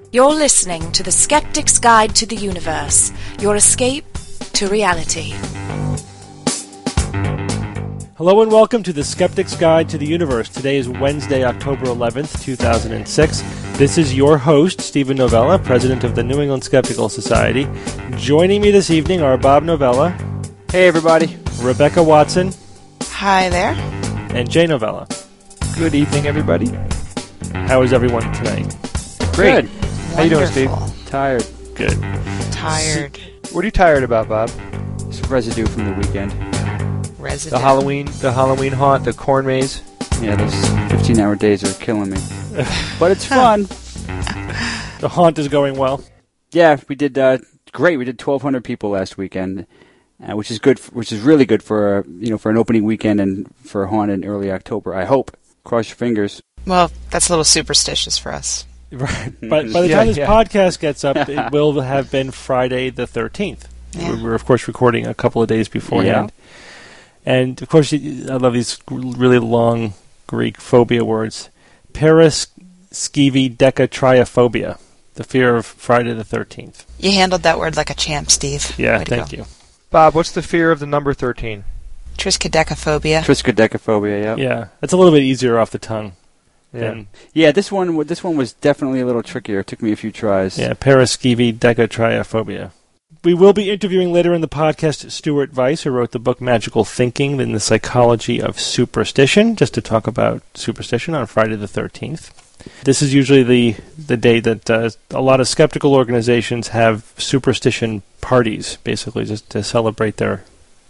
You're listening to The Skeptic's Guide to the Universe, your escape to reality. Hello and welcome to The Skeptic's Guide to the Universe. Today is Wednesday, October 11th, 2006. This is your host, Stephen Novella, president of the New England Skeptical Society. Joining me this evening are Bob Novella. Hey, everybody. Rebecca Watson. Hi there. And Jay Novella. Good evening, everybody. How is everyone tonight? Great. Good. How you doing, Steve? Wonderful. Tired. Good. Tired. What are you tired about, Bob? Some residue from the weekend. Resident. The Halloween haunt, the corn maze. Yeah, those 15-hour days are killing me. But it's fun. The haunt is going well. Yeah, we did great. We did 1,200 people last weekend, which is good. Which is really good for for an opening weekend and for a haunt in early October. I hope. Cross your fingers. Well, that's a little superstitious for us. Right. But by the time this podcast gets up, it will have been Friday the 13th. Yeah. We're, of course, recording a couple of days beforehand. Yeah. And, of course, I love these really long Greek phobia words. Paraskividekatriophobia, the fear of Friday the 13th. You handled that word like a champ, Steve. Yeah, thank you. Bob, what's the fear of the number 13? Triskaidekaphobia. Triskaidekaphobia, yeah. Yeah, that's a little bit easier off the tongue. Yeah, this one was definitely a little trickier. It took me a few tries. Yeah, paraskividekatriophobia. We will be interviewing later in the podcast Stuart Weiss, who wrote the book Magical Thinking and the Psychology of Superstition, just to talk about superstition on Friday the 13th. This is usually the day that a lot of skeptical organizations have superstition parties, basically just to celebrate their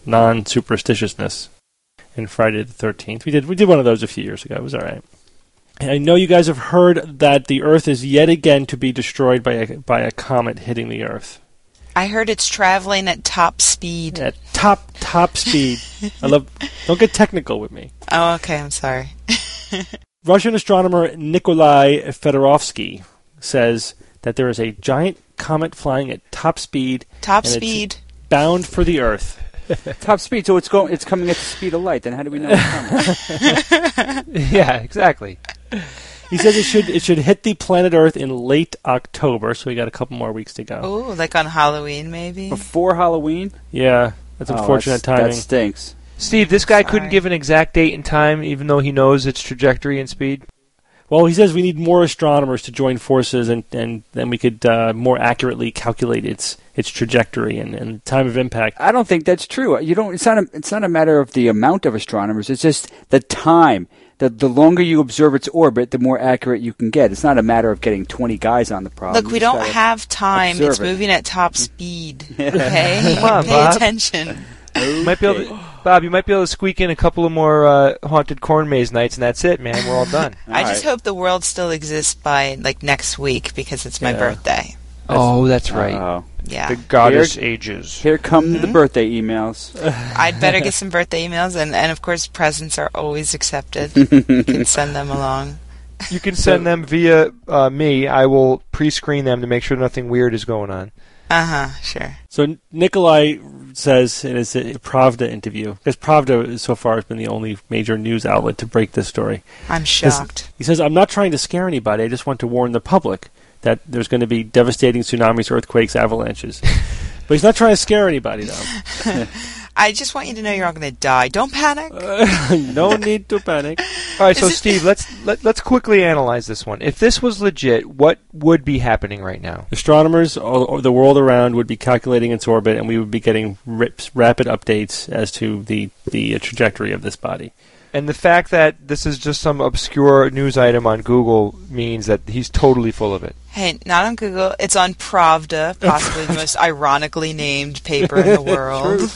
non-superstitiousness. And Friday the 13th, we did one of those a few years ago. It was all right. And I know you guys have heard that the Earth is yet again to be destroyed by a comet hitting the Earth. I heard it's traveling at top speed. At top speed. Don't get technical with me. Oh, okay, I'm sorry. Russian astronomer Nikolai Fedorovsky says that there is a giant comet flying at top speed. It's bound for the Earth. Top speed, so it's coming at the speed of light. Then how do we know it's coming? Yeah, exactly. He says it should hit the planet Earth in late October, so we got a couple more weeks to go. Oh, like on Halloween, maybe? Before Halloween? Yeah, that's unfortunate timing. That stinks. Steve, this guy couldn't give an exact date and time, even though he knows its trajectory and speed? Well, he says we need more astronomers to join forces, and then we could more accurately calculate its trajectory and time of impact. I don't think that's true. It's not a matter of the amount of astronomers. It's just the time. The longer you observe its orbit, the more accurate you can get. It's not a matter of getting 20 guys on the problem. Look, we don't have time. It's moving at top speed. Okay? Come on, Pay Bob. attention. You might be able to, Bob, you might be able to squeak in a couple of more haunted corn maze nights, and that's it, man. We're all done. I just hope the world still exists by next week because it's my birthday. That's right. Yeah. The goddess ages. Here come the birthday emails. I'd better get some birthday emails, and of course presents are always accepted. You can send them along. You can send them via me. I will pre-screen them to make sure nothing weird is going on. Sure. So Nikolai says in his Pravda interview, because Pravda so far has been the only major news outlet to break this story. I'm shocked. He says, I'm not trying to scare anybody, I just want to warn the public that there's going to be devastating tsunamis, earthquakes, avalanches. But he's not trying to scare anybody, though. I just want you to know you're all going to die. Don't panic. No need to panic. All right, so Steve, let's quickly analyze this one. If this was legit, what would be happening right now? Astronomers all the world around would be calculating its orbit, and we would be getting rapid updates as to the trajectory of this body. And the fact that this is just some obscure news item on Google means that he's totally full of it. Hey, not on Google. It's on Pravda, possibly the most ironically named paper in the world.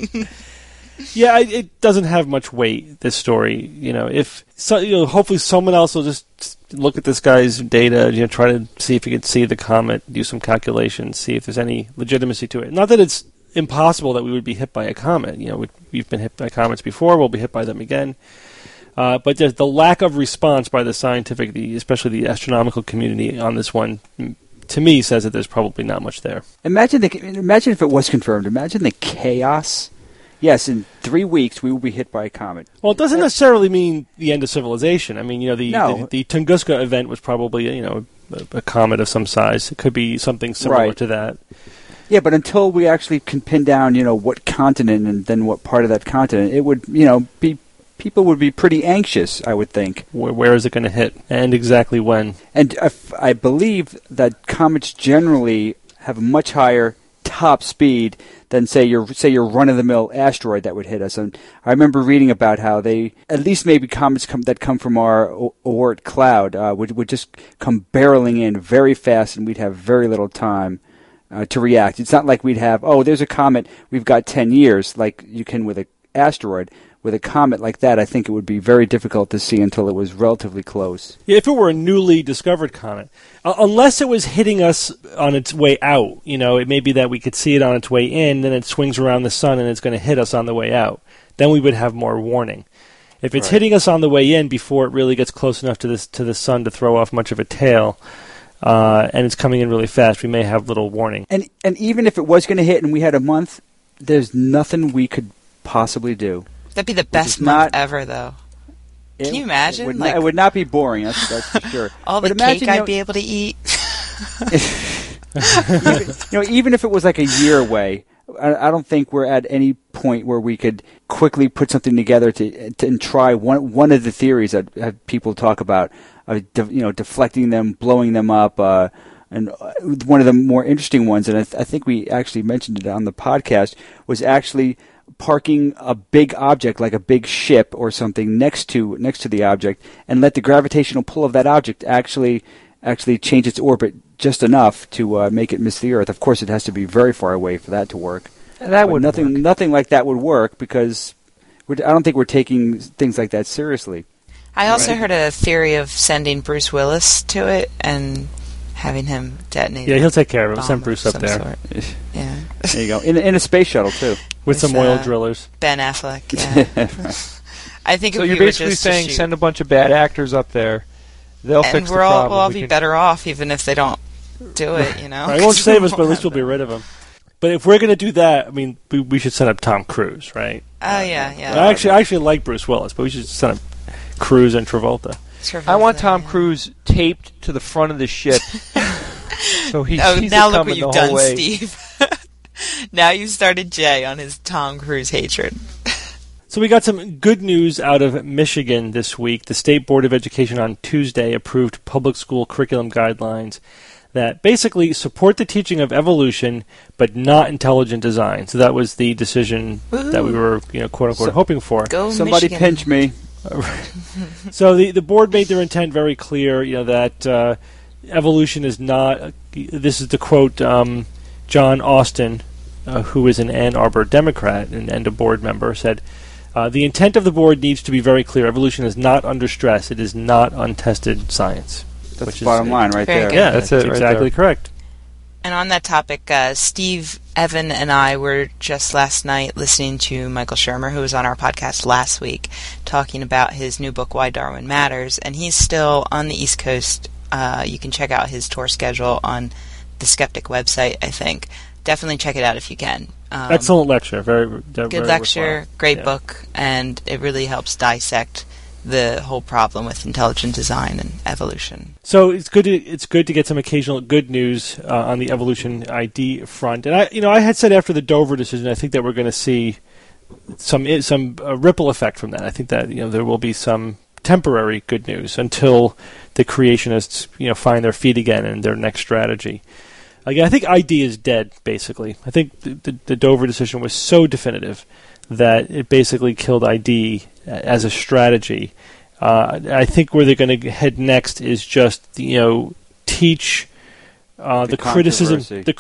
Yeah, it doesn't have much weight, this story. Hopefully someone else will just look at this guy's data, try to see if he can see the comet, do some calculations, see if there's any legitimacy to it. Not that it's impossible that we would be hit by a comet. We've been hit by comets before. We'll be hit by them again. But the lack of response by the scientific, especially the astronomical community on this one, to me, says that there's probably not much there. Imagine if it was confirmed. Imagine the chaos. Yes, in 3 weeks we will be hit by a comet. Well, it doesn't necessarily mean the end of civilization. I mean, the Tunguska event was probably a comet of some size. It could be something similar to that. Yeah, but until we actually can pin down, what continent and then what part of that continent, it would, be people would be pretty anxious, I would think. Where is it going to hit, and exactly when? And I believe that comets generally have a much higher top speed than say your run-of-the-mill asteroid that would hit us. And I remember reading about how they, at least maybe comets that come from our Oort cloud, would just come barreling in very fast, and we'd have very little time to react. It's not like we'd have, there's a comet, we've got 10 years, like you can with an asteroid. With a comet like that, I think it would be very difficult to see until it was relatively close. Yeah, if it were a newly discovered comet, unless it was hitting us on its way out, it may be that we could see it on its way in, then it swings around the sun and it's going to hit us on the way out. Then we would have more warning. If it's hitting us on the way in before it really gets close enough to the sun to throw off much of a tail, and it's coming in really fast, we may have little warning. And even if it was going to hit and we had a month, there's nothing we could possibly do. That'd be the best month ever, though. Can you imagine? It would not be boring, that's for sure. All the cake I'd be able to eat. Even if it was like a year away, I don't think we're at any point where we could quickly put something together to try one of the theories that people talk about, deflecting them, blowing them up, and one of the more interesting ones, and I think we actually mentioned it on the podcast, was actually parking a big object like a big ship or something next to the object and let the gravitational pull of that object actually change its orbit just enough to make it miss the Earth. Of course, it has to be very far away for that to work. Nothing like that would work because I don't think we're taking things like that seriously. I also heard a theory of sending Bruce Willis to it and having him detonate. Yeah, he'll take care of it. We'll send Bruce up there. Yeah. There you go. In a space shuttle, too. With some oil drillers. Ben Affleck, yeah. I think so you're basically saying send a bunch of bad actors up there. They'll fix the problem. We'll all be better off even if they don't do it, It won't save us, but at least we'll be rid of them. But if we're going to do that, I mean, we should send up Tom Cruise, right? Oh, yeah. I actually like Bruce Willis, but we should send up Cruise and Travolta. I want Tom Cruise taped to the front of the ship. So he's now look what you've done, way. Steve. Now you started Jay on his Tom Cruise hatred. So we got some good news out of Michigan this week. The State Board of Education on Tuesday approved public school curriculum guidelines that basically support the teaching of evolution but not intelligent design. So that was the decision that we were, quote unquote, hoping for. Go Somebody Michigan. pinch me. So the board made their intent very clear, that evolution is not. This is to quote John Austin, who is an Ann Arbor Democrat and a board member, said, the intent of the board needs to be very clear. Evolution is not under stress. It is not untested science. That's the bottom line right there. Good. Yeah, that's exactly correct. And on that topic, Steve, Evan, and I were just last night listening to Michael Shermer, who was on our podcast last week, talking about his new book, Why Darwin Matters. And he's still on the East Coast. You can check out his tour schedule on the Skeptic website, I think. Definitely check it out if you can. Excellent lecture. Very good very lecture, worthwhile. great book, and it really helps dissect the whole problem with intelligent design and evolution. So it's good to get some occasional good news on the evolution ID front. And I had said after the Dover decision, I think that we're going to see some ripple effect from that. I think that there will be some temporary good news until the creationists find their feet again and their next strategy. Again, I think ID is dead. Basically, I think the Dover decision was so definitive that it basically killed ID as a strategy. I think where they're going to head next is just teach the criticism.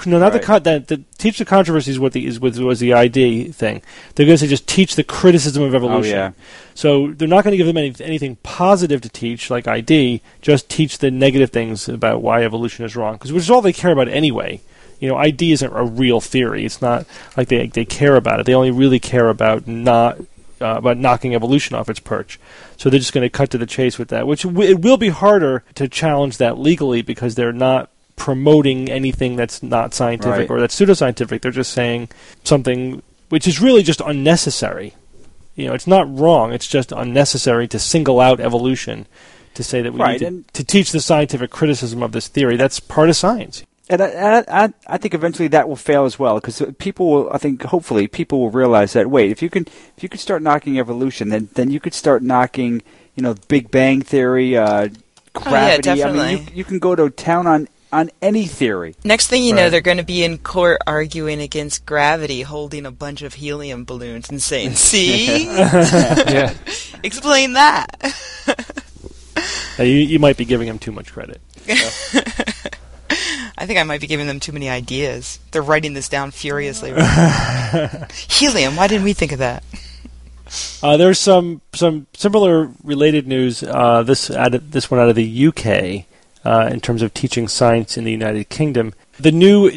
Teach the controversy is was the ID thing. They're going to say just teach the criticism of evolution. Oh, yeah. So they're not going to give them anything positive to teach like ID. Just teach the negative things about why evolution is wrong, which is all they care about anyway. ID isn't a real theory. It's not like they care about it. They only really care about about knocking evolution off its perch. So they're just going to cut to the chase with that, which it will be harder to challenge that legally because they're not promoting anything that's not scientific or that's pseudoscientific. They're just saying something which is really just unnecessary. It's not wrong. It's just unnecessary to single out evolution to say that we Right, need to teach the scientific criticism of this theory. That's part of science. And I think eventually that will fail as well, because people will, I think, hopefully, people will realize that, wait, if you can start knocking evolution, then you could start knocking, Big Bang Theory, gravity. definitely. I mean, you can go to town on any theory. Next thing you know, they're going to be in court arguing against gravity, holding a bunch of helium balloons and saying, see? Yeah. Explain that. You might be giving them too much credit. I think I might be giving them too many ideas. They're writing this down furiously. Helium, why didn't we think of that? There's some similar related news. This one out of the UK in terms of teaching science in the United Kingdom. The new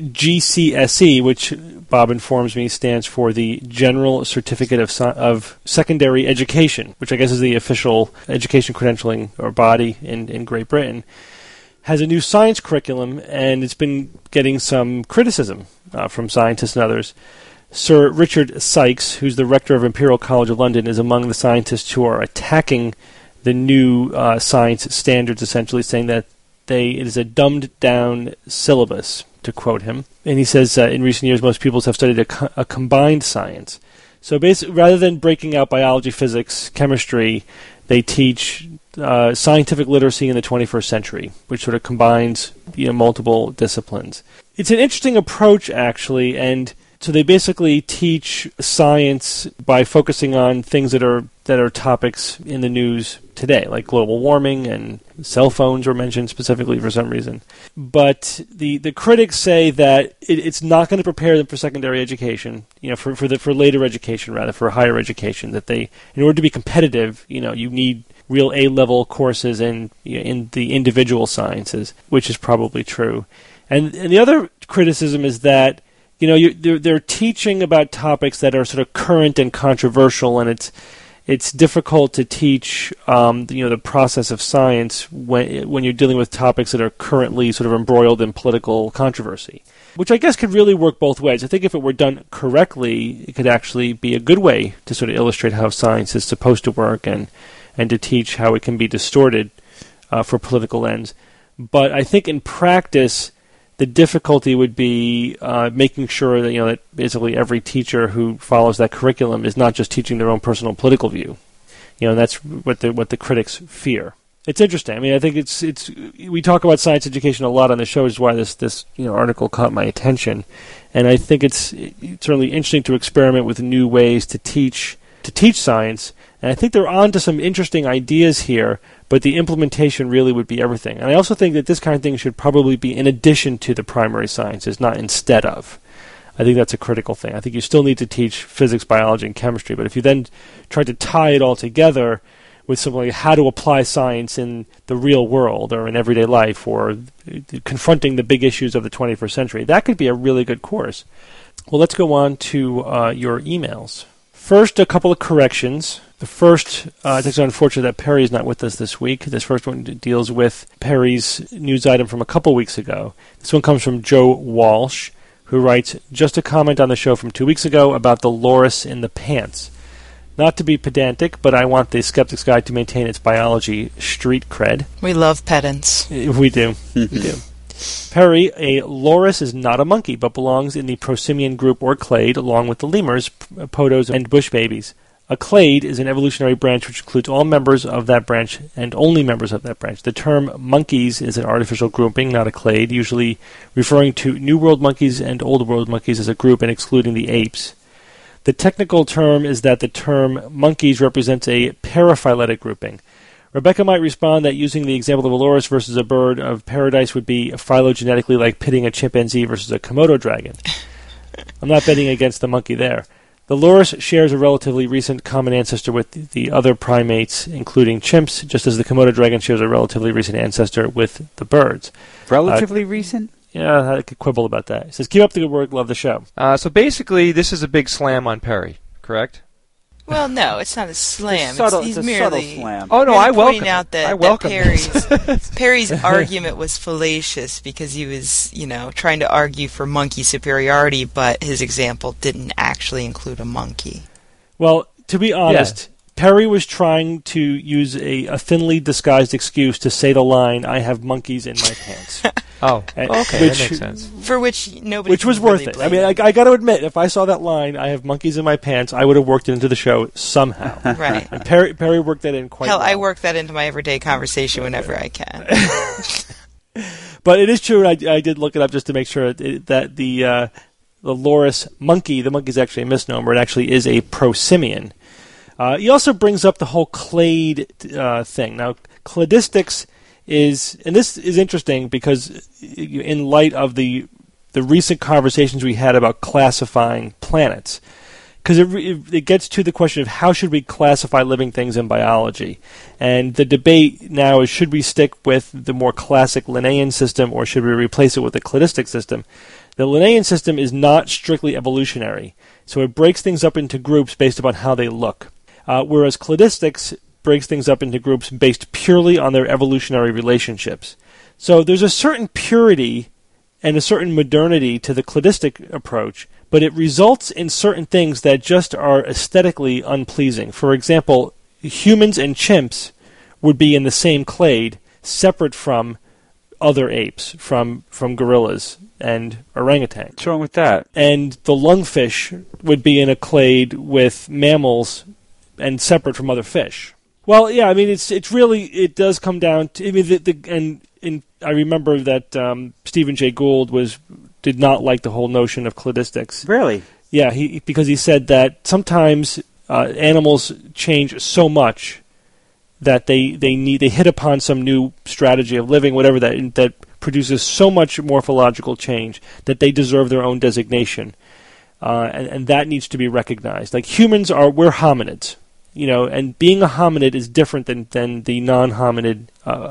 GCSE, which Bob informs me stands for the General Certificate of Secondary Education, which I guess is the official education credentialing or body in Great Britain, has a new science curriculum, and it's been getting some criticism from scientists and others. Sir Richard Sykes, who's the rector of Imperial College of London, is among the scientists who are attacking the new science standards, essentially saying that it is a dumbed-down syllabus, to quote him. And he says, in recent years, most pupils have studied a combined science. So basically, rather than breaking out biology, physics, chemistry, they teach scientific literacy in the 21st century, which sort of combines multiple disciplines. It's an interesting approach, actually, and so they basically teach science by focusing on things that are topics in the news today, like global warming, and cell phones were mentioned specifically for some reason. But the critics say that it's not going to prepare them for secondary education, for later education, rather, for higher education, that they, in order to be competitive, you need real A-level courses in the individual sciences, which is probably true. And the other criticism is that they're teaching about topics that are sort of current and controversial, and it's difficult to teach the process of science when you're dealing with topics that are currently sort of embroiled in political controversy, which I guess could really work both ways. I think if it were done correctly, it could actually be a good way to sort of illustrate how science is supposed to work and to teach how it can be distorted for political ends. But I think in practice, the difficulty would be making sure that that basically every teacher who follows that curriculum is not just teaching their own personal political view. And that's what the critics fear. It's interesting. I mean, I think it's we talk about science education a lot on the show, which is why this article caught my attention, and I think it's certainly interesting to experiment with new ways to teach science. And I think they're on to some interesting ideas here, but the implementation really would be everything. And I also think that this kind of thing should probably be in addition to the primary sciences, not instead of. I think that's a critical thing. I think you still need to teach physics, biology, and chemistry, but if you then try to tie it all together with something like how to apply science in the real world or in everyday life or confronting the big issues of the 21st century, that could be a really good course. Well, let's go on to your emails. First, a couple of corrections. The first, I think it's unfortunate that Perry is not with us this week. This first one deals with Perry's news item from a couple weeks ago. This one comes from Joe Walsh, who writes, just a comment on the show from 2 weeks ago about the loris in the pants. Not to be pedantic, but I want the Skeptic's Guide to maintain its biology street cred. We love pedants. We do. We do. Perry, a loris is not a monkey, but belongs in the prosimian group or clade, along with the lemurs, podos, and bush babies. A clade is an evolutionary branch which includes all members of that branch and only members of that branch. The term monkeys is an artificial grouping, not a clade, usually referring to New World monkeys and Old World monkeys as a group and excluding the apes. The technical term is that the term monkeys represents a paraphyletic grouping. Rebecca might respond that using the example of a loris versus a bird of paradise would be phylogenetically like pitting a chimpanzee versus a Komodo dragon. I'm not betting against the monkey there. The loris shares a relatively recent common ancestor with the other primates, including chimps, just as the Komodo dragon shares a relatively recent ancestor with the birds. Relatively recent? Yeah, I could quibble about that. He says, keep up the good work, love the show. So basically, this is a big slam on Perry, correct? Well, no, it's not a slam. It's a subtle slam. Oh no, I welcome pointing out that, Perry's argument was fallacious because he was, trying to argue for monkey superiority, but his example didn't actually include a monkey. Well, to be honest, Perry was trying to use a thinly disguised excuse to say the line, "I have monkeys in my pants." Oh, okay, that makes sense. For which nobody. Which was worth it. I mean, I got to admit, if I saw that line, "I have monkeys in my pants," I would have worked it into the show somehow. Right. And Perry worked that in quite well. I work that into my everyday conversation whenever I can. But it is true, and I did look it up just to make sure that the loris monkey, the monkey is actually a misnomer. It actually is a prosimian. He also brings up the whole clade thing. Now, cladistics is, and this is interesting because in light of the recent conversations we had about classifying planets, because it gets to the question of how should we classify living things in biology. And the debate now is, should we stick with the more classic Linnaean system or should we replace it with a cladistic system? The Linnaean system is not strictly evolutionary, so it breaks things up into groups based upon how they look. Whereas cladistics breaks things up into groups based purely on their evolutionary relationships. So there's a certain purity and a certain modernity to the cladistic approach, but it results in certain things that just are aesthetically unpleasing. For example, humans and chimps would be in the same clade, separate from other apes, from gorillas and orangutans. What's wrong with that? And the lungfish would be in a clade with mammals and separate from other fish. Well, yeah, I mean, it's really, it does come down to, I mean, and I remember that Stephen Jay Gould did not like the whole notion of cladistics. Really? Yeah, because he said that sometimes animals change so much that they hit upon some new strategy of living, whatever that produces so much morphological change that they deserve their own designation, and that needs to be recognized. Like we're hominids. And being a hominid is different than the non-hominid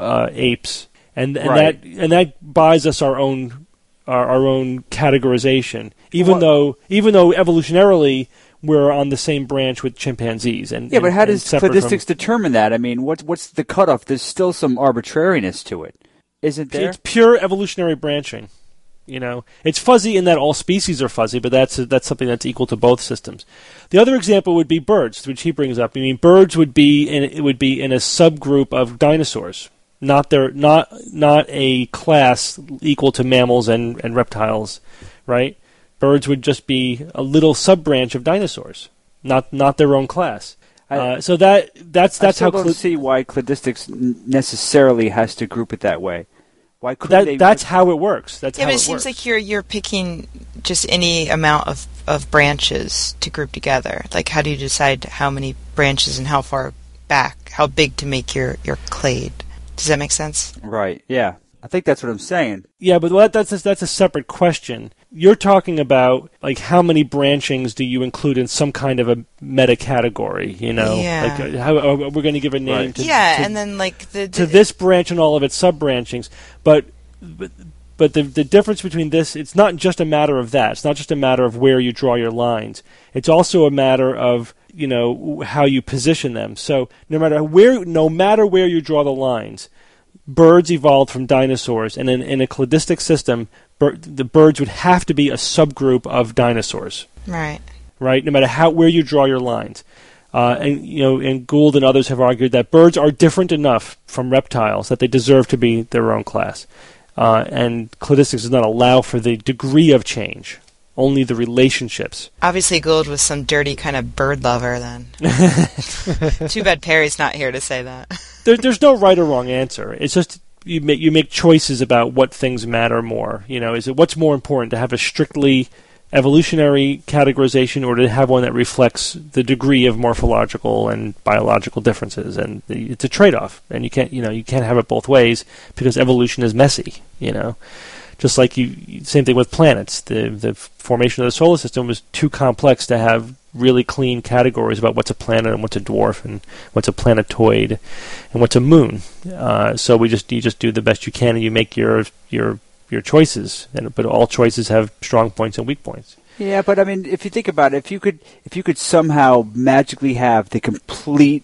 apes, and right. that buys us our own categorization. Even though evolutionarily we're on the same branch with chimpanzees. But how does cladistics determine that? I mean, what's the cutoff? There's still some arbitrariness to it, isn't there? It's pure evolutionary branching. It's fuzzy in that all species are fuzzy, but that's something that's equal to both systems. The other example would be birds, which he brings up. I mean, birds would be in a subgroup of dinosaurs, not a class equal to mammals and reptiles, right? Birds would just be a little sub-branch of dinosaurs, not their own class. So that's I how. Don't see why cladistics necessarily has to group it that way. Why couldn't that's how it works. But it seems like you're picking just any amount of branches to group together. Like, how do you decide how many branches and how far back, how big to make your clade? Does that make sense? Right. Yeah. I think that's what I'm saying. Yeah, but that's a separate question. You're talking about, like, how many branchings do you include in some kind of a meta category, Yeah. Like, how we're going to give a name to and then, like, to this branch and all of its sub-branchings. But the difference between this, it's not just a matter of that. It's not just a matter of where you draw your lines. It's also a matter of, how you position them. So no matter where you draw the lines, birds evolved from dinosaurs, and in a cladistic system, the birds would have to be a subgroup of dinosaurs. Right. Right. No matter where you draw your lines, and Gould and others have argued that birds are different enough from reptiles that they deserve to be their own class, and cladistics does not allow for the degree of change, only the relationships. Obviously, Gould was some dirty kind of bird lover. Then, too bad Perry's not here to say that. There's no right or wrong answer. It's just you make choices about what things matter more. Is it what's more important, to have a strictly evolutionary categorization or to have one that reflects the degree of morphological and biological differences? And it's a trade-off, and you can't have it both ways because evolution is messy. Just like same thing with planets. The formation of the solar system was too complex to have really clean categories about what's a planet and what's a dwarf and what's a planetoid and what's a moon. So you just do the best you can, and you make your choices. But all choices have strong points and weak points. Yeah, but I mean, if you think about it, if you could somehow magically have the complete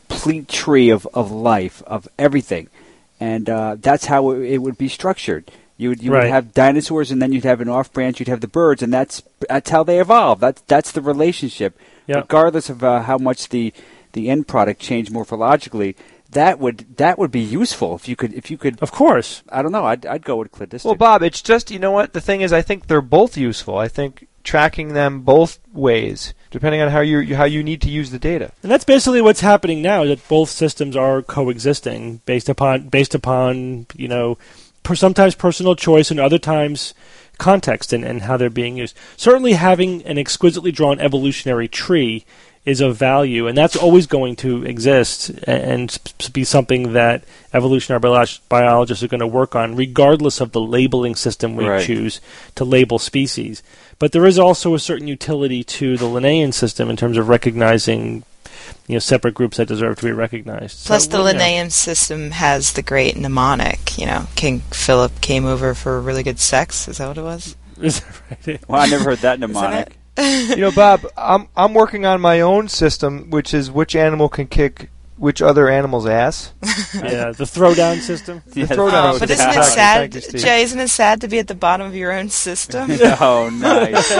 tree of life, of everything, and that's how it would be structured. You would Right. have dinosaurs, and then you'd have an off branch. You'd have the birds, and that's how they evolved. That's the relationship, Yep. regardless of how much the end product changed morphologically. That would be useful if you could. Of course. I don't know. I'd go with cladistic. Well, Bob, it's just, you know what? The thing is, I think they're both useful. I think tracking them both ways, depending on how you need to use the data. And that's basically what's happening now, that both systems are coexisting based upon sometimes personal choice and other times context and how they're being used. Certainly having an exquisitely drawn evolutionary tree is of value, and that's always going to exist and be something that evolutionary biologists are going to work on, regardless of the labeling system we Right. choose to label species. But there is also a certain utility to the Linnaean system in terms of recognizing separate groups that deserve to be recognized. Plus, So, the Linnaean system has the great mnemonic. King Philip came over for really good sex. Is that what it was? Is that right? Well, I never heard that mnemonic. Bob, I'm working on my own system, which is which animal can kick which other animal's ass. Yeah, the throwdown system. The throwdown But system. isn't it Thank you, sad, Steve. Jay? Isn't it sad to be at the bottom of your own system? Oh, nice.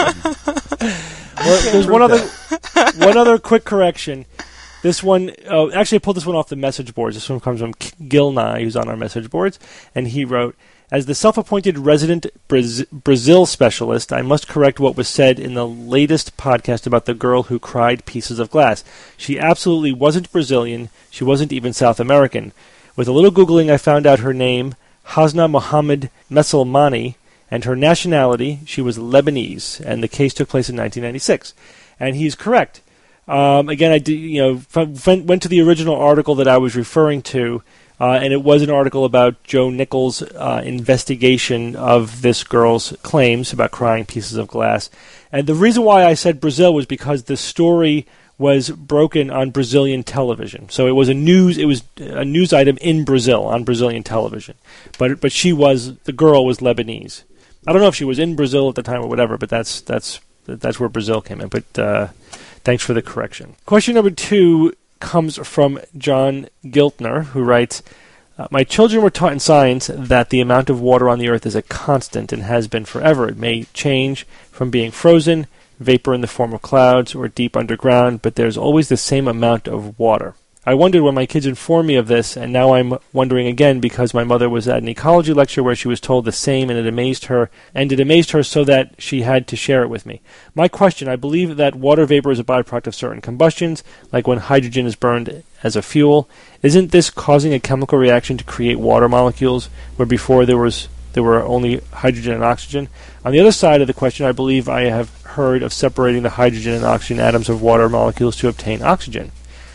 Well, there's one other quick correction. This one, actually, I pulled this one off the message boards. This one comes from Gil Nye, who's on our message boards, and he wrote, "As the self-appointed resident Brazil specialist, I must correct what was said in the latest podcast about the girl who cried pieces of glass. She absolutely wasn't Brazilian. She wasn't even South American. With a little Googling, I found out her name, Hasna Mohammed Messelmani, and her nationality, she was Lebanese, and the case took place in 1996. And he's correct. Again, I went to the original article that I was referring to, and it was an article about Joe Nichols' investigation of this girl's claims about crying pieces of glass. And the reason why I said Brazil was because the story was broken on Brazilian television. So it was a news item in Brazil on Brazilian television. But the girl was Lebanese. I don't know if she was in Brazil at the time or whatever, but that's where Brazil came in. But thanks for the correction. Question number 2 comes from John Giltner, who writes, "My children were taught in science that the amount of water on the Earth is a constant and has been forever. It may change from being frozen, vapor in the form of clouds, or deep underground, but there's always the same amount of water. I wondered when my kids informed me of this, and now I'm wondering again because my mother was at an ecology lecture where she was told the same, and it amazed her so that she had to share it with me. My question, I believe that water vapor is a byproduct of certain combustions, like when hydrogen is burned as a fuel. Isn't this causing a chemical reaction to create water molecules, where before there were only hydrogen and oxygen? On the other side of the question, I believe I have heard of separating the hydrogen and oxygen atoms of water molecules to obtain oxygen."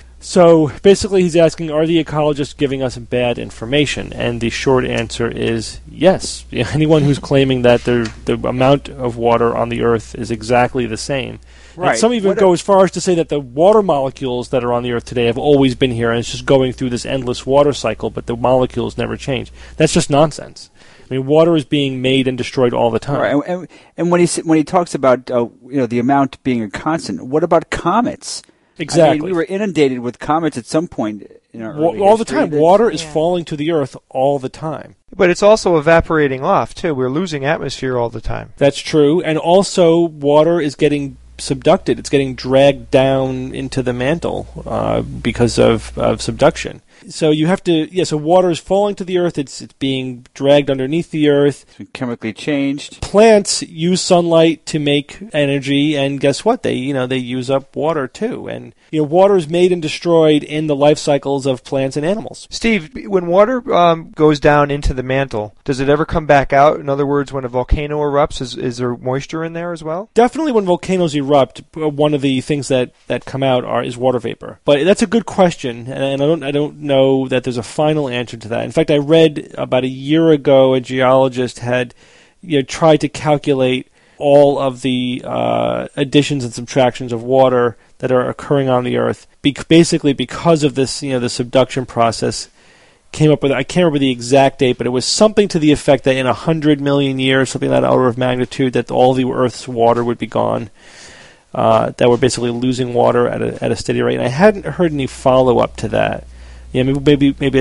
So basically he's asking, are the ecologists giving us bad information? And the short answer is yes. Anyone who's claiming that the amount of water on the Earth is exactly the same. Right. And some even go as far as to say that the water molecules that are on the Earth today have always been here, and it's just going through this endless water cycle, but the molecules never change. That's just nonsense. I mean, water is being made and destroyed all the time. Right. And when he talks about the amount being a constant, what about comets? Exactly. I mean, we were inundated with comets at some point in our early all the history. time. Water is falling to the Earth all the time. But it's also evaporating off, too. We're losing atmosphere all the time. That's true. And also, water is getting subducted. It's getting dragged down into the mantle because of subduction. So you have to, so water is falling to the Earth. It's being dragged underneath the Earth. It's been chemically changed. Plants use sunlight to make energy, and guess what? They use up water too. And water is made and destroyed in the life cycles of plants and animals. Steve, when water goes down into the mantle, does it ever come back out? In other words, when a volcano erupts, is there moisture in there as well? Definitely when volcanoes erupt, one of the things that come out is water vapor. But that's a good question, and I don't know that there's a final answer to that. In fact, I read about a year ago a geologist had tried to calculate all of the additions and subtractions of water that are occurring on the Earth, basically because of this, the subduction process. Came up with, I can't remember the exact date, but it was something to the effect that in 100 million years, something of that order of magnitude, that all the Earth's water would be gone. That we're basically losing water at a steady rate. And I hadn't heard any follow-up to that. Yeah, maybe I could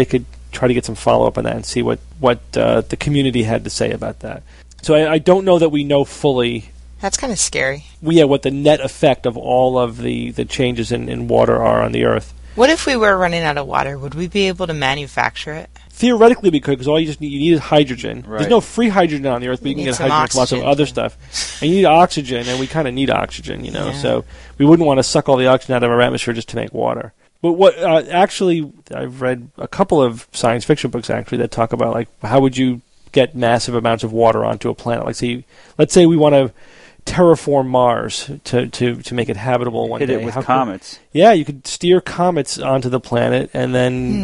try to get some follow-up on that and see what the community had to say about that. So I don't know that we know fully. That's kind of scary. What the net effect of all of the changes in water are on the Earth. What if we were running out of water? Would we be able to manufacture it? Theoretically, we could, because all you need is hydrogen. Right. There's no free hydrogen on the Earth, but you can get hydrogen from lots of other stuff. And you need oxygen, and we kind of need oxygen, Yeah. So we wouldn't want to suck all the oxygen out of our atmosphere just to make water. But what actually, I've read a couple of science fiction books actually that talk about like how would you get massive amounts of water onto a planet? Like, let's say we want to terraform Mars to make it habitable one day. Hit it with comets. You could steer comets onto the planet, and then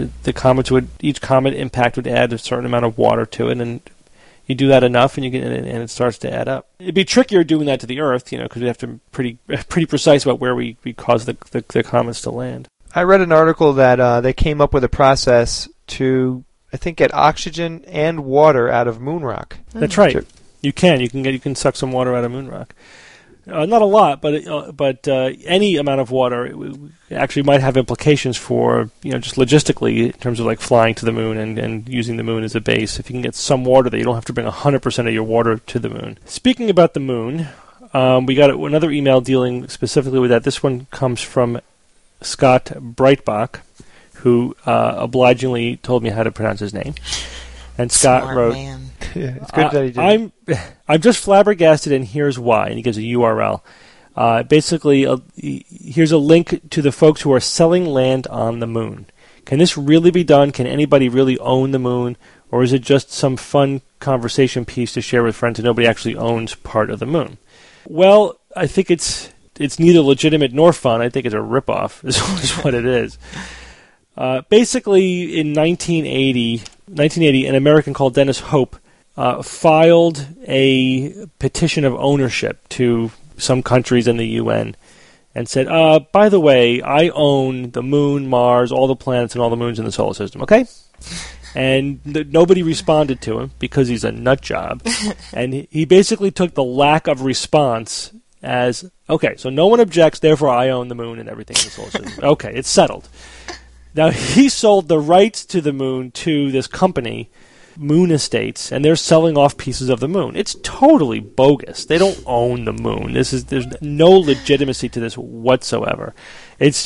each comet impact would add a certain amount of water to it, and you do that enough, and it starts to add up. It'd be trickier doing that to the Earth, because we have to be pretty precise about where we cause the comets to land. I read an article that they came up with a process to, I think, get oxygen and water out of moon rock. That's right. You can suck some water out of moon rock. Not a lot, but any amount of water actually might have implications for just logistically in terms of like flying to the moon and using the moon as a base. If you can get some water there, you don't have to bring 100% of your water to the moon. Speaking about the moon, we got another email dealing specifically with that. This one comes from Scott Breitbach, who obligingly told me how to pronounce his name. And Scott Smart wrote, man. Yeah, it's good that he did. I'm just flabbergasted, and here's why. And he gives a URL. Basically, here's a link to the folks who are selling land on the moon. Can this really be done? Can anybody really own the moon? Or is it just some fun conversation piece to share with friends and nobody actually owns part of the moon? Well, I think it's neither legitimate nor fun. I think it's a ripoff is what it is. Basically, in 1980, an American called Dennis Hope filed a petition of ownership to some countries in the UN and said, by the way, I own the moon, Mars, all the planets, and all the moons in the solar system, okay? And nobody responded to him because he's a nut job. And he basically took the lack of response as, okay, so no one objects, therefore I own the moon and everything in the solar system. Okay, it's settled. Now, he sold the rights to the moon to this company, Moon Estates, and they're selling off pieces of the moon. It's totally bogus. They don't own the moon. There's no legitimacy to this whatsoever. It's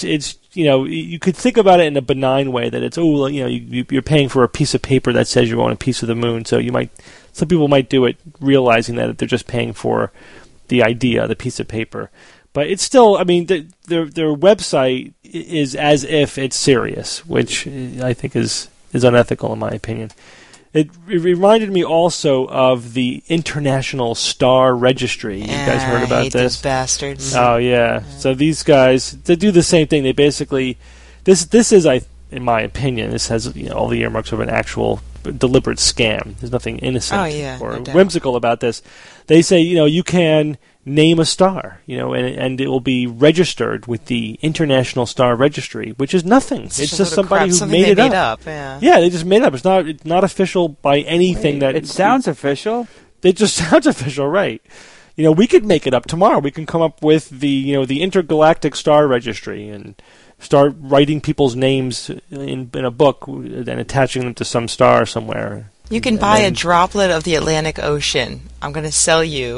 you could think about it in a benign way that it's you're paying for a piece of paper that says you own a piece of the moon. So some people might do it realizing that they're just paying for the idea, the piece of paper. But it's still, I mean, their website is as if it's serious, which I think is unethical in my opinion. It reminded me also of the International Star Registry. You guys heard about I hate this? These bastards. Oh yeah. So these guys, they do the same thing. They basically, this is, in my opinion, this has all the earmarks of an actual deliberate scam. There's nothing innocent or whimsical about this. They say you can name a star, and it will be registered with the International Star Registry, which is nothing. It's just somebody who made it up. Yeah, they just made it up. It's not official by anything. It sounds official. It just sounds official, right? We could make it up tomorrow. We can come up with the Intergalactic Star Registry and start writing people's names in a book and attaching them to some star somewhere. You can buy a droplet of the Atlantic Ocean. I'm going to sell you.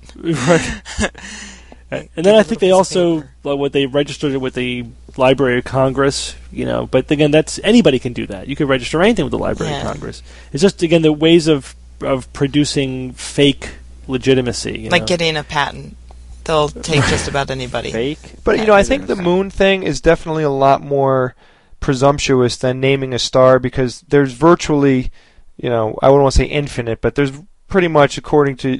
Right. And then I think they also, they registered it with the Library of Congress, but again, anybody can do that. You can register anything with the Library of Congress. It's just, again, the ways of producing fake legitimacy. Like getting a patent. They'll take just about anybody. Fake? But, I think the moon thing is definitely a lot more presumptuous than naming a star because there's virtually... I wouldn't want to say infinite, but there's pretty much, according to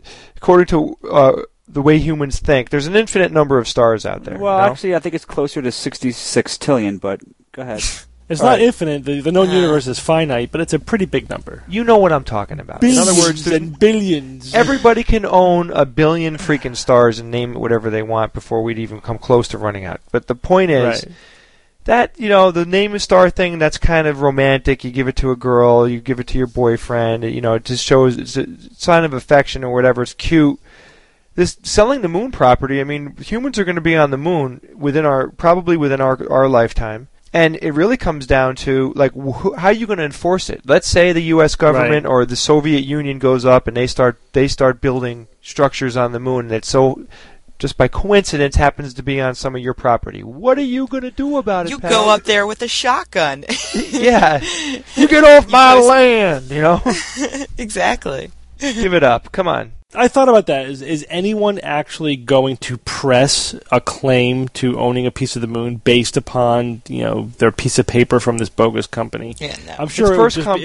the way humans think, there's an infinite number of stars out there. Well, actually, I think it's closer to 66 trillion, but go ahead. It's not infinite. The known universe is finite, but it's a pretty big number. You know what I'm talking about. Billions in other words, and billions. Everybody can own a billion freaking stars and name it whatever they want before we'd even come close to running out. But the point is... Right. That, the name a star thing, that's kind of romantic. You give it to a girl, you give it to your boyfriend, it just shows it's a sign of affection or whatever. It's cute. This selling the moon property, I mean, humans are going to be on the moon probably within our lifetime. And it really comes down to like how are you going to enforce it? Let's say the U.S. government or the Soviet Union goes up and they start building structures on the moon that so just by coincidence happens to be on some of your property. What are you going to do about it? You go up there with a shotgun. Yeah, you get off my land. Exactly. Give it up. Come on. I thought about that. Is anyone actually going to press a claim to owning a piece of the moon based upon their piece of paper from this bogus company? Yeah, no. I'm sure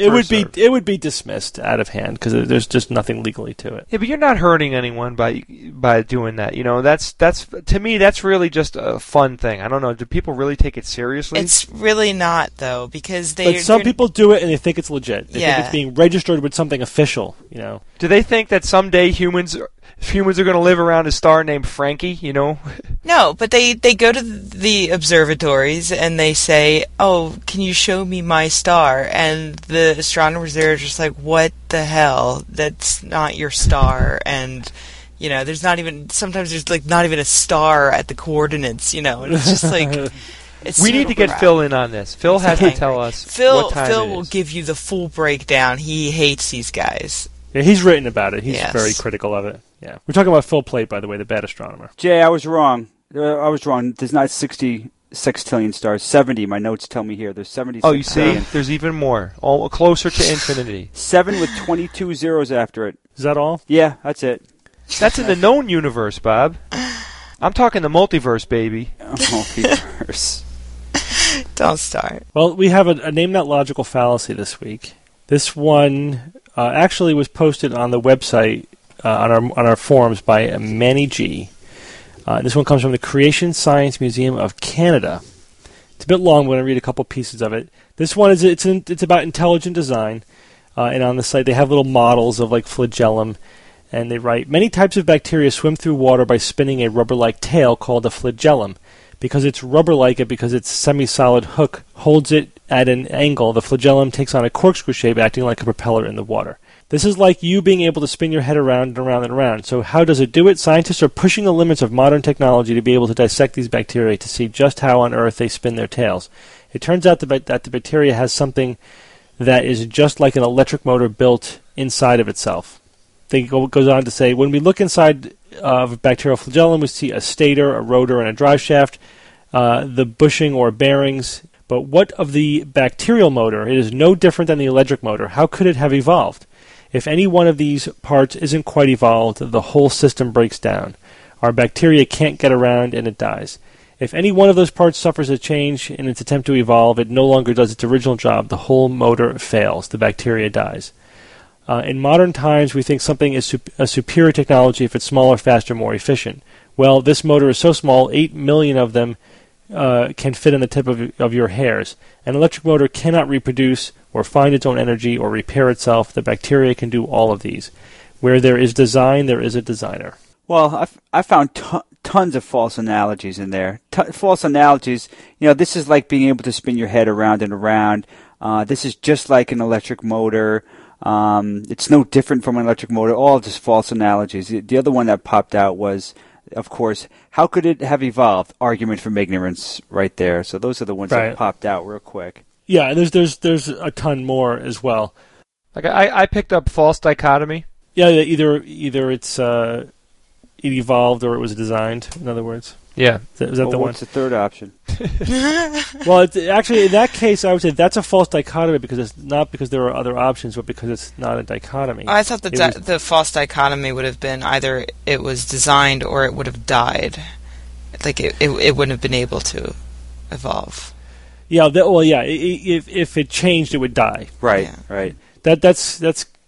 it would be dismissed out of hand because there's just nothing legally to it. Yeah, but you're not hurting anyone by doing that. That's to me that's really just a fun thing. I don't know. Do people really take it seriously? It's really not though because But some people do it and they think it's legit. They think it's being registered with something official. Do they think that someday humans are going to live around a star named Frankie, No, but they go to the observatories and they say, "Oh, can you show me my star?" And the astronomers there are just like, "What the hell? That's not your star." And there's not even sometimes there's like not even a star at the coordinates, and it's just like we need to get Phil in on this. Phil has to tell us what time Phil it is. will give you the full breakdown. He hates these guys. Yeah, he's written about it. He's very critical of it. Yeah, we're talking about Phil Plait, by the way, the bad astronomer. Jay, I was wrong. There's not 60 sextillion stars. 70. My notes tell me here. There's 76. Oh, you see, there's even more. All closer to infinity. 7 with 22 zeros after it. Is that all? Yeah, that's it. That's in the known universe, Bob. I'm talking the multiverse, baby. Multiverse. Don't start. Well, we have a Name That Logical Fallacy this week. This one actually was posted on the website on our forums by Manny G. This one comes from the Creation Science Museum of Canada. It's a bit long. I'm going to read a couple pieces of it. This one it's about intelligent design, and on the site they have little models of like flagellum, and they write many types of bacteria swim through water by spinning a rubber-like tail called a flagellum. Because it's rubber-like and because its semi-solid hook holds it at an angle, the flagellum takes on a corkscrew shape, acting like a propeller in the water. This is like you being able to spin your head around and around and around. So how does it do it? Scientists are pushing the limits of modern technology to be able to dissect these bacteria to see just how on earth they spin their tails. It turns out that the bacteria has something that is just like an electric motor built inside of itself. It goes on to say, when we look inside of a bacterial flagellum, we see a stator, a rotor, and a drive shaft, the bushing or bearings. But what of the bacterial motor? It is no different than the electric motor. How could it have evolved? If any one of these parts isn't quite evolved, the whole system breaks down. Our bacteria can't get around and it dies. If any one of those parts suffers a change in its attempt to evolve, it no longer does its original job. The whole motor fails. The bacteria dies. In modern times, we think something is a superior technology if it's smaller, faster, more efficient. Well, this motor is so small, 8 million of them can fit in the tip of your hairs. An electric motor cannot reproduce or find its own energy or repair itself. The bacteria can do all of these. Where there is design, there is a designer. Well, I found tons of false analogies in there. False analogies, this is like being able to spin your head around and around. This is just like an electric motor. It's no different from an electric motor. All just false analogies. The other one that popped out was, of course, how could it have evolved? Argument from ignorance right there. So those are the ones that popped out real quick. Yeah, there's a ton more as well. Like I picked up false dichotomy. Yeah, either it's it evolved or it was designed. In other words. Yeah. Is that the one? What's the third option? Well, actually, in that case, I would say that's a false dichotomy because it's not because there are other options, but because it's not a dichotomy. I thought the false dichotomy would have been either it was designed or it would have died. Like it wouldn't have been able to evolve. Yeah. If it changed, it would die. Right. Yeah. Right. That's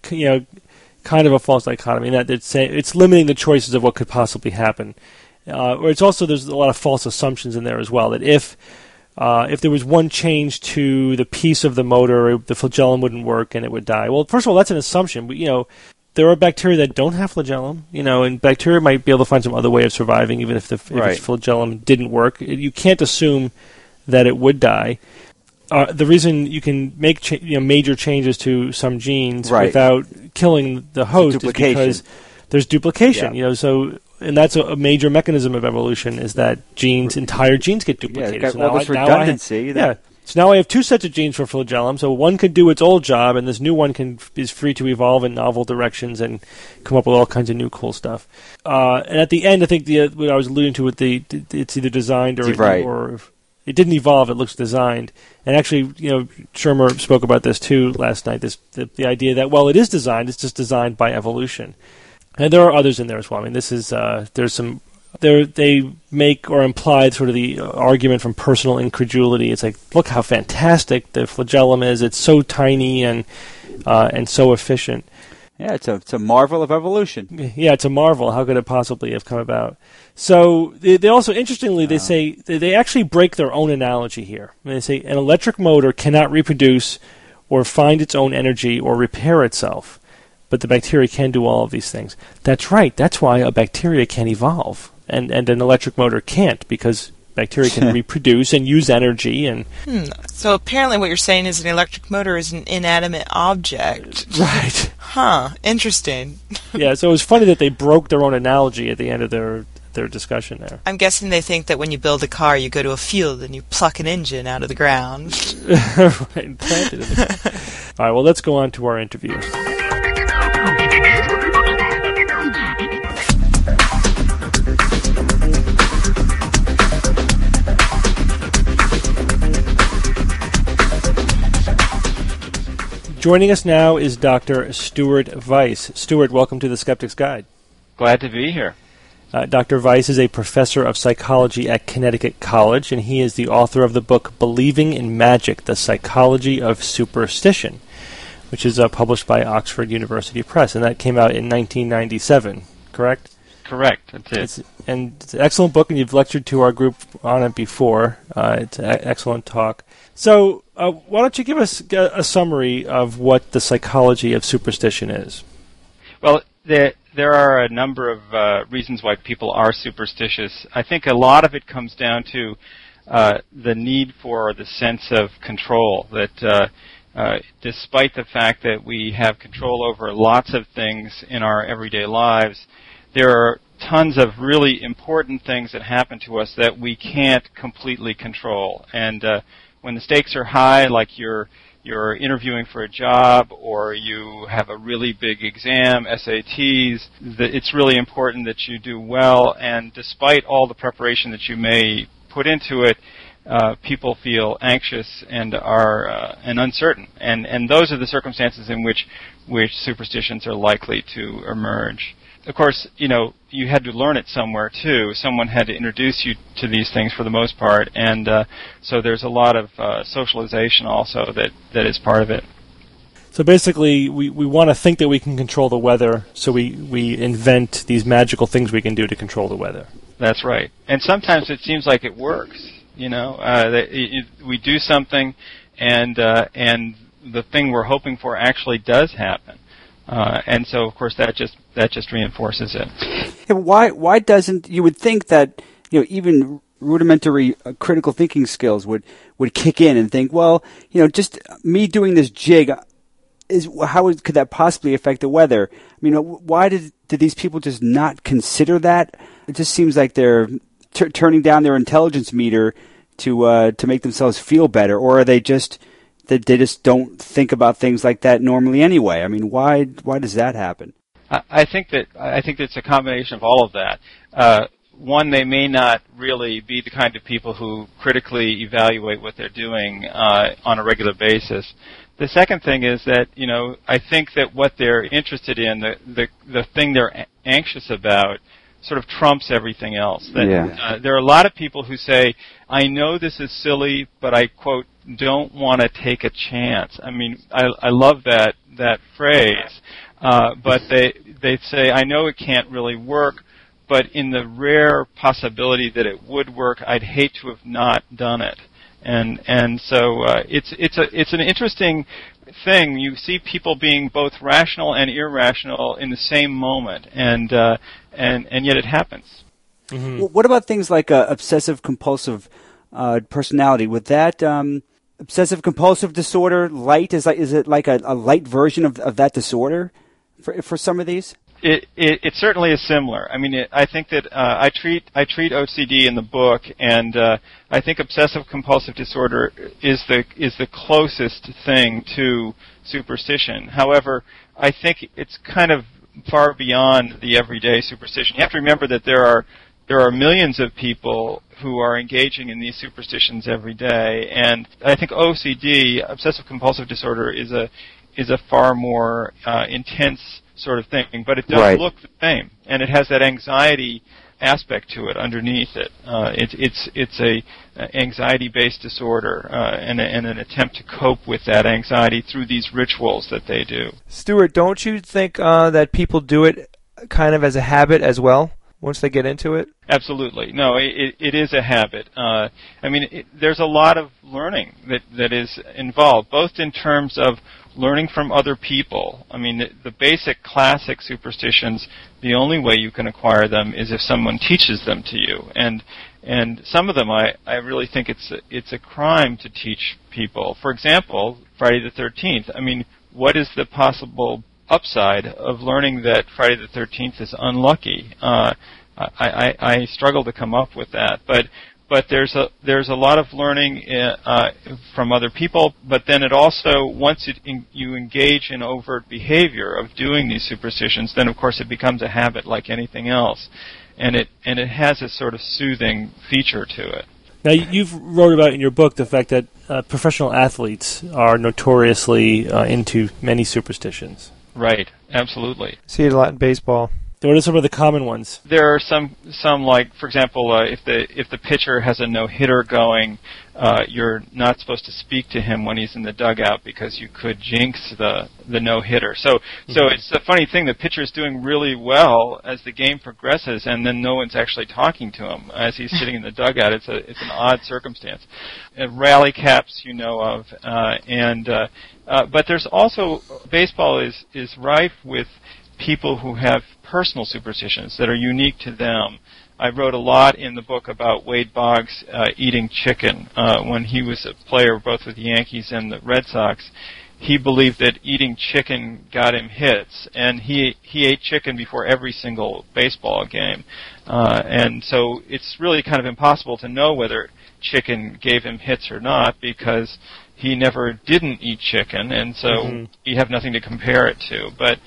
kind of a false dichotomy. In that it's limiting the choices of what could possibly happen. Or it's also there's a lot of false assumptions in there as well. That if there was one change to the piece of the motor, the flagellum wouldn't work and it would die. Well, first of all, that's an assumption. But, there are bacteria that don't have flagellum, and bacteria might be able to find some other way of surviving, even if its flagellum didn't work. You can't assume that it would die. The reason you can make major changes to some genes without killing the host is because there's duplication. Yeah. And that's a major mechanism of evolution is that entire genes get duplicated. Yeah, all this redundancy. So now I have two sets of genes for flagellum. So one can do its old job, and this new one is free to evolve in novel directions and come up with all kinds of new cool stuff. And at the end, I think what I was alluding to with it's either designed or it didn't evolve. It looks designed. And actually, Shermer spoke about this too last night. The idea that it is designed. It's just designed by evolution. And there are others in there as well. I mean, this is there's some. They make or imply sort of the argument from personal incredulity. It's like, look how fantastic the flagellum is. It's so tiny and so efficient. Yeah, it's a marvel of evolution. Yeah, it's a marvel. How could it possibly have come about? So they also, interestingly, they say they actually break their own analogy here. They say an electric motor cannot reproduce or find its own energy or repair itself, but the bacteria can do all of these things. That's right. That's why a bacteria can evolve. And an electric motor can't, because bacteria can reproduce and use energy. And So apparently what you're saying is an electric motor is an inanimate object. Right. Huh. Interesting. Yeah, so it was funny that they broke their own analogy at the end of their discussion there. I'm guessing they think that when you build a car, you go to a field and you pluck an engine out of the ground. Right, and plant it in the All right, well, let's go on to our interview. Joining us now is Dr. Stuart Weiss. Stuart, welcome to the Skeptic's Guide. Glad to be here. Dr. Weiss is a professor of psychology at Connecticut College, and he is the author of the book Believing in Magic, The Psychology of Superstition, which is published by Oxford University Press, and that came out in 1997, correct? Correct, that's it. It's an excellent book, and you've lectured to our group on it before. It's an excellent talk. So why don't you give us a summary of what the psychology of superstition is? Well, there are a number of reasons why people are superstitious. I think a lot of it comes down to the need for the sense of control, that despite the fact that we have control over lots of things in our everyday lives, there are tons of really important things that happen to us that we can't completely control. And when the stakes are high, like you're interviewing for a job or you have a really big exam, SATs, it's really important that you do well. And despite all the preparation that you may put into it, people feel anxious and are uncertain. And those are the circumstances in which superstitions are likely to emerge. Of course, you had to learn it somewhere, too. Someone had to introduce you to these things for the most part, and so there's a lot of socialization also that is part of it. So basically, we want to think that we can control the weather, so we invent these magical things we can do to control the weather. That's right. And sometimes it seems like it works, we do something, and the thing we're hoping for actually does happen. And so, of course, that just reinforces it. Yeah, why doesn't you would think that even rudimentary critical thinking skills would kick in and think, well, just me doing this jig could that possibly affect the weather? I mean, why did these people just not consider that? It just seems like they're turning down their intelligence meter to make themselves feel better, or are they just that they just don't think about things like that normally anyway? I mean, why does that happen? I think it's a combination of all of that. One, they may not really be the kind of people who critically evaluate what they're doing on a regular basis. The second thing is that I think that what they're interested in, the thing they're anxious about, sort of trumps everything else. There are a lot of people who say, I know this is silly, but I, quote, don't want to take a chance. I mean, I love that phrase. But they say, I know it can't really work, but in the rare possibility that it would work, I'd hate to have not done it. And so it's an interesting thing. You see people being both rational and irrational in the same moment, and yet it happens. Mm-hmm. Well, what about things like obsessive compulsive personality? Would that obsessive compulsive disorder is it like a light version of that disorder for some of these? It certainly is similar. I mean, I think that I treat OCD in the book, and I think obsessive compulsive disorder is the closest thing to superstition. However, I think it's kind of far beyond the everyday superstition. You have to remember that there are millions of people who are engaging in these superstitions every day, and I think OCD, obsessive compulsive disorder, is a far more intense sort of thing, but it does look the same, and it has that anxiety aspect to it underneath it. It's a anxiety-based disorder and an attempt to cope with that anxiety through these rituals that they do. Stuart, don't you think that people do it kind of as a habit as well once they get into it? Absolutely. No, it is a habit. There's a lot of learning that is involved, both in terms of learning from other people. I mean, the basic classic superstitions, the only way you can acquire them is if someone teaches them to you. And some of them, I really think it's a crime to teach people. For example, Friday the 13th. I mean, what is the possible upside of learning that Friday the 13th is unlucky? I struggle to come up with that, but there's a lot of learning from other people. But then it also, once you engage in overt behavior of doing these superstitions, then of course it becomes a habit like anything else, and it has a sort of soothing feature to it. Now, you've wrote about in your book the fact that professional athletes are notoriously into many superstitions. Right, absolutely. See it a lot in baseball. What are some of the common ones? There are some like, for example, if the pitcher has a no-hitter going, you're not supposed to speak to him when he's in the dugout because you could jinx the no-hitter. So it's a funny thing. The pitcher is doing really well as the game progresses, and then no one's actually talking to him as he's sitting in the dugout. It's an odd circumstance. Rally caps, you know of, but there's also, baseball is rife with people who have personal superstitions that are unique to them. I wrote a lot in the book about Wade Boggs eating chicken. When he was a player both with the Yankees and the Red Sox, he believed that eating chicken got him hits, and he ate chicken before every single baseball game. And so it's really kind of impossible to know whether chicken gave him hits or not, because he never didn't eat chicken, and so you have nothing to compare it to. But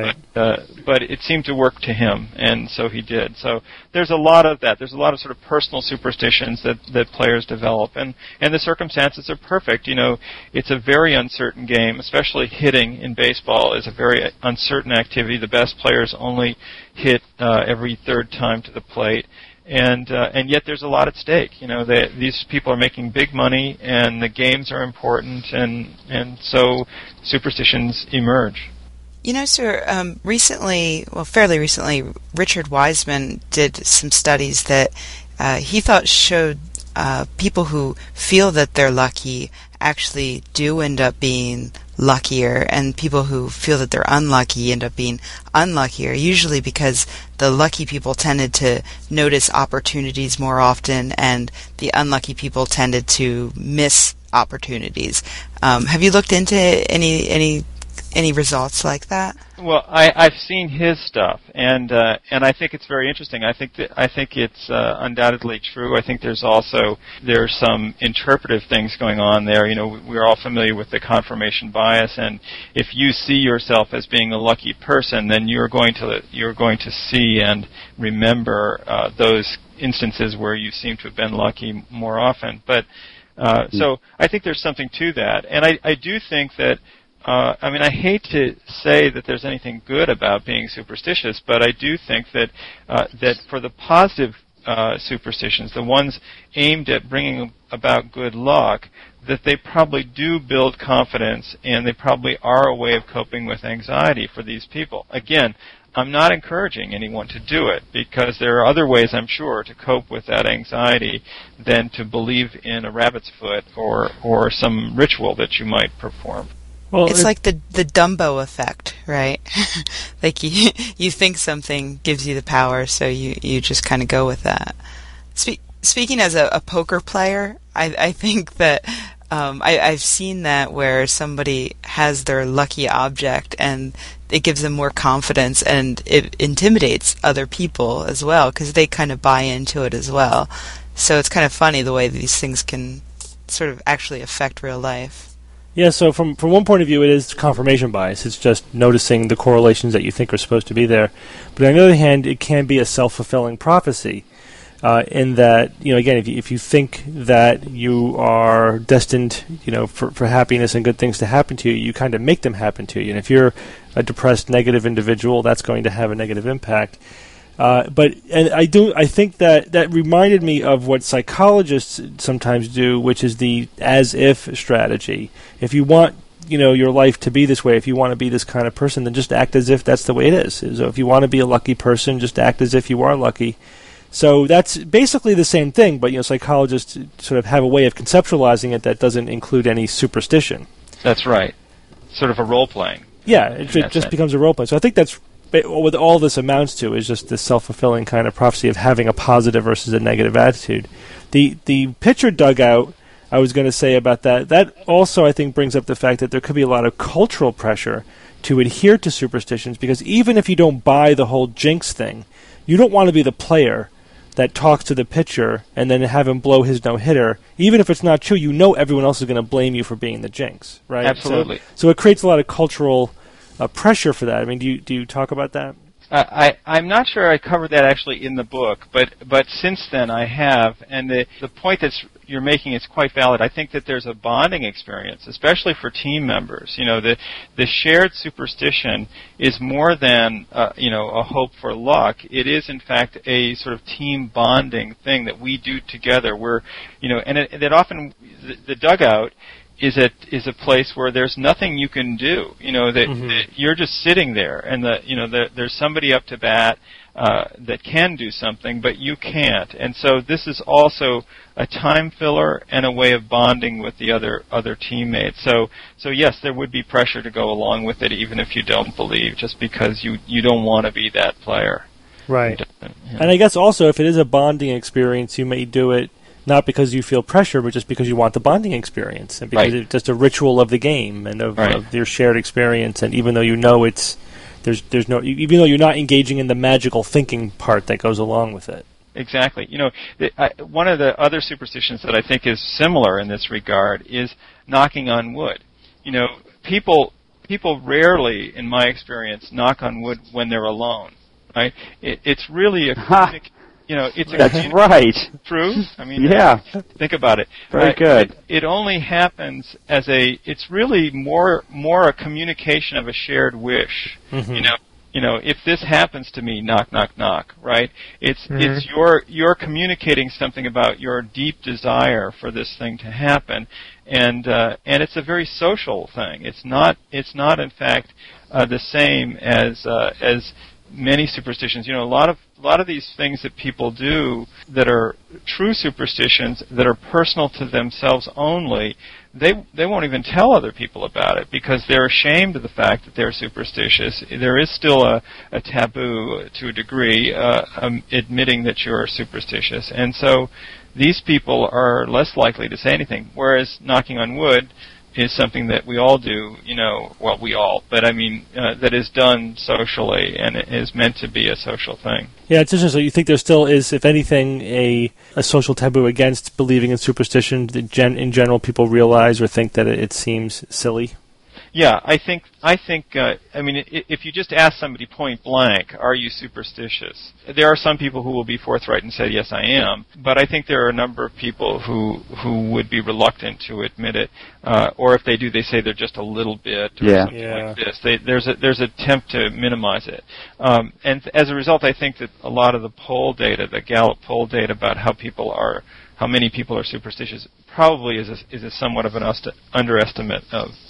it seemed to work to him, and so he did. So there's a lot of that. There's a lot of sort of personal superstitions that players develop, and the circumstances are perfect. You know, it's a very uncertain game, especially hitting in baseball is a very uncertain activity. The best players only hit every third time to the plate. And yet there's a lot at stake. You know, these people are making big money, and the games are important, and so superstitions emerge. You know, sir, fairly recently, Richard Wiseman did some studies that he thought showed people who feel that they're lucky actually do end up being luckier, and people who feel that they're unlucky end up being unluckier, usually because the lucky people tended to notice opportunities more often, and the unlucky people tended to miss opportunities. Have you looked into any results like that? Well, I've seen his stuff, and I think it's very interesting. I think it's undoubtedly true. I think there's some interpretive things going on there. You know, we're all familiar with the confirmation bias, and if you see yourself as being a lucky person, then you're going to see and remember those instances where you seem to have been lucky more often. But so I think there's something to that, and I do think that. I hate to say that there's anything good about being superstitious, but I do think that for the positive superstitions, the ones aimed at bringing about good luck, that they probably do build confidence, and they probably are a way of coping with anxiety for these people. Again, I'm not encouraging anyone to do it, because there are other ways, I'm sure, to cope with that anxiety than to believe in a rabbit's foot or some ritual that you might perform. Well, it's like the Dumbo effect, right? Like you think something gives you the power, so you just kind of go with that. Speaking as a poker player, I think that I've seen that where somebody has their lucky object and it gives them more confidence and it intimidates other people as well because they kind of buy into it as well. So it's kind of funny the way these things can sort of actually affect real life. Yeah, so from one point of view, it is confirmation bias. It's just noticing the correlations that you think are supposed to be there. But on the other hand, it can be a self-fulfilling prophecy in that, again, if you think that you are destined, for happiness and good things to happen to you, you kind of make them happen to you. And if you're a depressed, negative individual, that's going to have a negative impact. I think that reminded me of what psychologists sometimes do, which is the as-if strategy. If you want, your life to be this way, if you want to be this kind of person, then just act as if that's the way it is. So if you want to be a lucky person, just act as if you are lucky. So that's basically the same thing, but psychologists sort of have a way of conceptualizing it that doesn't include any superstition. That's right. Sort of a role-playing. Yeah, it just becomes a role-play. So I think that's what all this amounts to is just this self-fulfilling kind of prophecy of having a positive versus a negative attitude. The pitcher dugout, I was going to say about that also I think brings up the fact that there could be a lot of cultural pressure to adhere to superstitions, because even if you don't buy the whole jinx thing, you don't want to be the player that talks to the pitcher and then have him blow his no-hitter. Even if it's not true, everyone else is going to blame you for being the jinx, right? Absolutely. So it creates a lot of cultural pressure for that. I mean, do you talk about that? I'm not sure I covered that actually in the book, but since then I have, and the point you're making is quite valid. I think that there's a bonding experience, especially for team members. The shared superstition is more than a hope for luck. It is in fact a sort of team bonding thing that we do together. That often the dugout is a place where there's nothing you can do. That you're just sitting there, and there's somebody up to bat that can do something, but you can't. And so this is also a time filler and a way of bonding with the other teammates. So yes, there would be pressure to go along with it, even if you don't believe, just because you don't want to be that player. Right. And I guess also, if it is a bonding experience, you may do it not because you feel pressure, but just because you want the bonding experience, and because it's just a ritual of the game and of your shared experience. And even though there's no, even though you're not engaging in the magical thinking part that goes along with it. Exactly. One of the other superstitions that I think is similar in this regard is knocking on wood. People rarely, in my experience, knock on wood when they're alone. Right? It's really a that's right. True. I mean, yeah. Think about it. Very good. It only happens it's really more a communication of a shared wish. Mm-hmm. If this happens to me, knock, knock, knock. Right? It's you're communicating something about your deep desire for this thing to happen, and it's a very social thing. It's not in fact the same as many superstitions. A lot of these things that people do that are true superstitions that are personal to themselves only, they won't even tell other people about it because they're ashamed of the fact that they're superstitious. There is still a taboo to a degree admitting that you're superstitious, and so these people are less likely to say anything, whereas knocking on wood is something that we all do, but I mean, that is done socially and it is meant to be a social thing. Yeah, it's interesting. So you think there still is, if anything, a social taboo against believing in superstition? In general, people realize or think that it seems silly? Yeah, I think. If you just ask somebody point blank, "Are you superstitious?" There are some people who will be forthright and say, "Yes, I am." But I think there are a number of people who would be reluctant to admit it, or if they do, they say they're just a little bit or something like this. There's an attempt to minimize it, and as a result, I think that a lot of the poll data, the Gallup poll data about how many people are superstitious, probably is a somewhat of an underestimate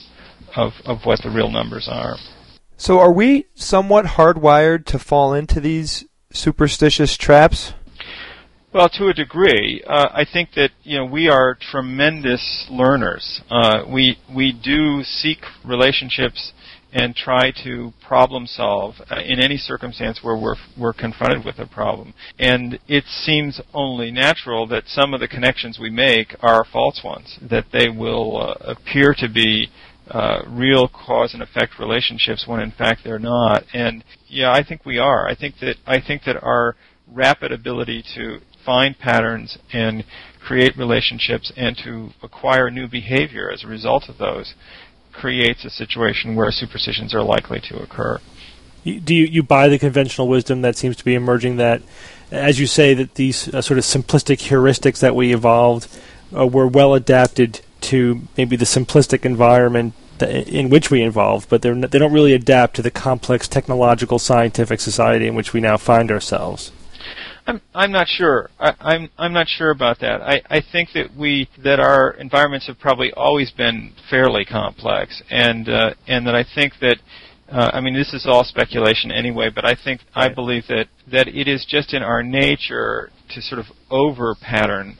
of what the real numbers are. So are we somewhat hardwired to fall into these superstitious traps? Well, to a degree, I think that we are tremendous learners. We do seek relationships and try to problem solve in any circumstance where we're confronted with a problem. And it seems only natural that some of the connections we make are false ones, that they will appear to be real cause and effect relationships when in fact they're not. And yeah, I think we are. I think that our rapid ability to find patterns and create relationships and to acquire new behavior as a result of those creates a situation where superstitions are likely to occur. Do you buy the conventional wisdom that seems to be emerging that, as you say, that these sort of simplistic heuristics that we evolved were well adapted to maybe the simplistic environment in which we evolved, but they don't really adapt to the complex technological scientific society in which we now find ourselves? I'm not sure. I'm not sure about that. I think that our environments have probably always been fairly complex, and that I think that this is all speculation anyway. But I believe that it is just in our nature to sort of over pattern,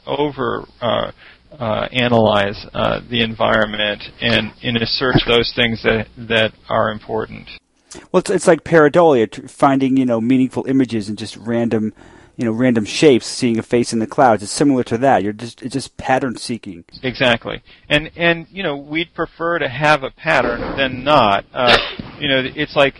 analyze the environment and assert those things that are important. Well, it's like pareidolia, finding meaningful images and just random shapes, seeing a face in the clouds. It's similar to that. It's just pattern seeking. Exactly. And we'd prefer to have a pattern than not. It's like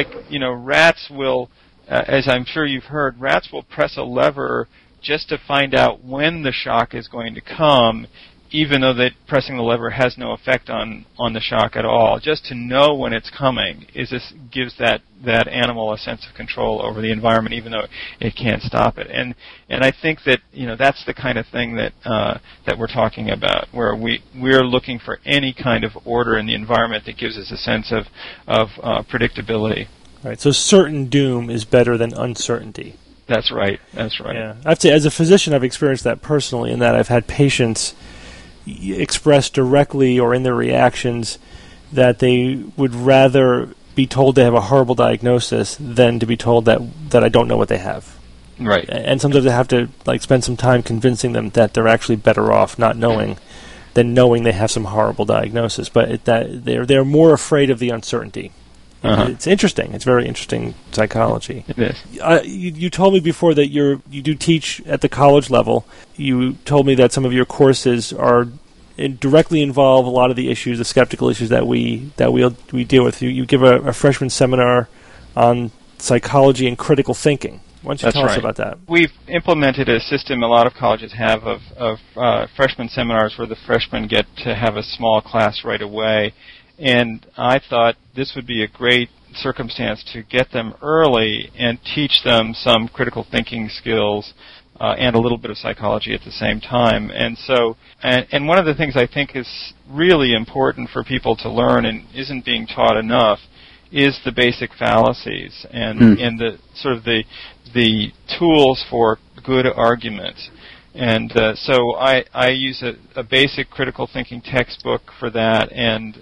rats will, as I'm sure you've heard, rats will press a lever just to find out when the shock is going to come, even though that pressing the lever has no effect on the shock at all. Just to know when it's coming gives that animal a sense of control over the environment, even though it can't stop it. And I think that that's the kind of thing that we're talking about, where we're looking for any kind of order in the environment that gives us a sense of predictability. Right. So certain doom is better than uncertainty. That's right. Yeah. I have to say, as a physician, I've experienced that personally, in that I've had patients express directly or in their reactions that they would rather be told they have a horrible diagnosis than to be told that I don't know what they have. Right. And sometimes I have to spend some time convincing them that they're actually better off not knowing than knowing they have some horrible diagnosis. But that they're more afraid of the uncertainty. Uh-huh. It's interesting. It's very interesting psychology. It is. You told me before that you do teach at the college level. You told me that some of your courses directly involve a lot of the issues, the skeptical issues that we deal with. You give a freshman seminar on psychology and critical thinking. Why don't you tell us about that? We've implemented a system a lot of colleges have of freshman seminars where the freshmen get to have a small class right away. And I thought this would be a great circumstance to get them early and teach them some critical thinking skills and a little bit of psychology at the same time. And so, and one of the things I think is really important for people to learn and isn't being taught enough is the basic fallacies and the sort of the tools for good arguments. And so I use a basic critical thinking textbook for that, and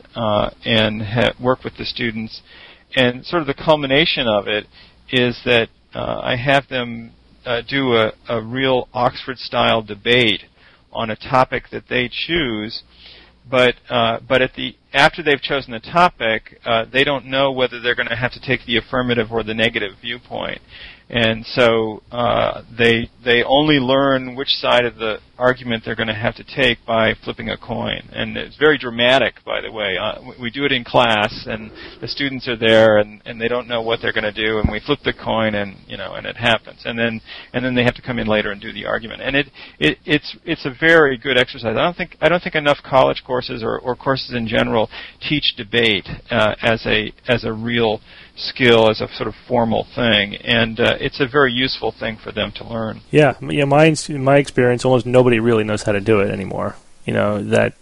work with the students. And sort of the culmination of it is that I have them do a real Oxford-style debate on a topic that they choose. But after they've chosen the topic, they don't know whether they're going to have to take the affirmative or the negative viewpoint. And so they only learn which side of the argument they're going to have to take by flipping a coin. And it's very dramatic, by the way. We do it in class, and the students are there, and they don't know what they're going to do, and we flip the coin, and it happens. And then they have to come in later and do the argument. And it's a very good exercise. I don't think enough college courses or courses in general teach debate as a real skill, as a sort of formal thing, and it's a very useful thing for them to learn. Yeah. In my experience, almost nobody really knows how to do it anymore. I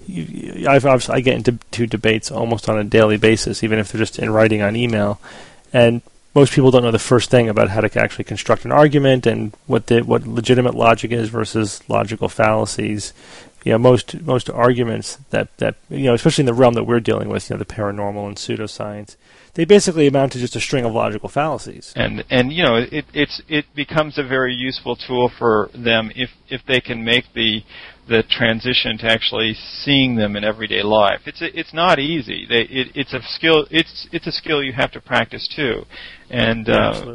get into debates almost on a daily basis, even if they're just in writing on email, and most people don't know the first thing about how to actually construct an argument and what legitimate logic is versus logical fallacies. most arguments that especially in the realm that we're dealing with, the paranormal and pseudoscience, they basically amount to just a string of logical fallacies. And it becomes a very useful tool for them if they can make the transition to actually seeing them in everyday life. It's not easy. It's a skill. It's a skill you have to practice too, and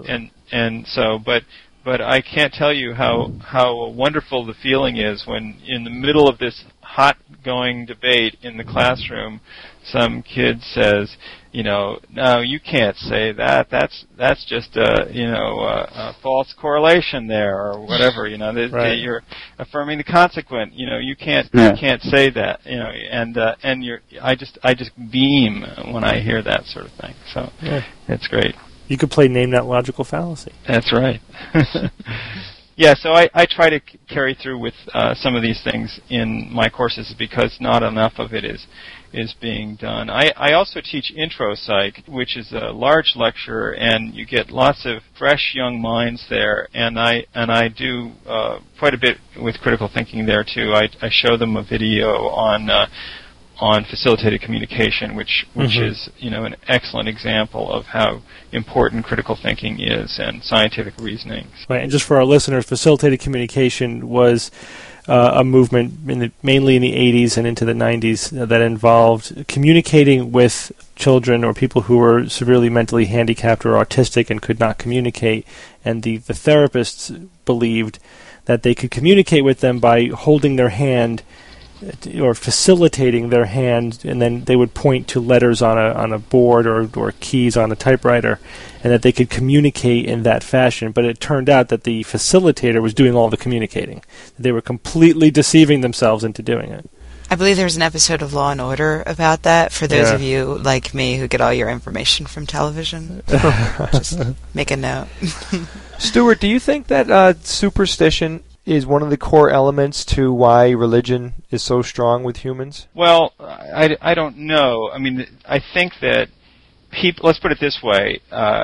so but I can't tell you how wonderful the feeling is when in the middle of this hot going debate in the classroom, some kid says, no, you can't say that. That's just a false correlation there, or whatever. Right. You're affirming the consequent. You can't say that. I just beam when I hear that sort of thing. So it's great. You could play Name That Logical Fallacy. That's right. Yeah, so I try to carry through with some of these things in my courses because not enough of it is being done. I also teach Intro Psych, which is a large lecture, and you get lots of fresh young minds there. And I do quite a bit with critical thinking there too. I show them a video on facilitated communication, which is an excellent example of how important critical thinking is and scientific reasoning. Right, and just for our listeners, facilitated communication was a movement mainly in the 80s and into the 90s that involved communicating with children or people who were severely mentally handicapped or autistic and could not communicate, and the therapists believed that they could communicate with them by holding their hand or facilitating their hand, and then they would point to letters on a board or keys on a typewriter, and that they could communicate in that fashion. But it turned out that the facilitator was doing all the communicating. They were completely deceiving themselves into doing it. I believe there's an episode of Law & Order about that, for those of you like me who get all your information from television. Just make a note. Stuart, do you think that superstition is one of the core elements to why religion is so strong with humans? Well, I don't know. I mean, I think that people, let's put it this way,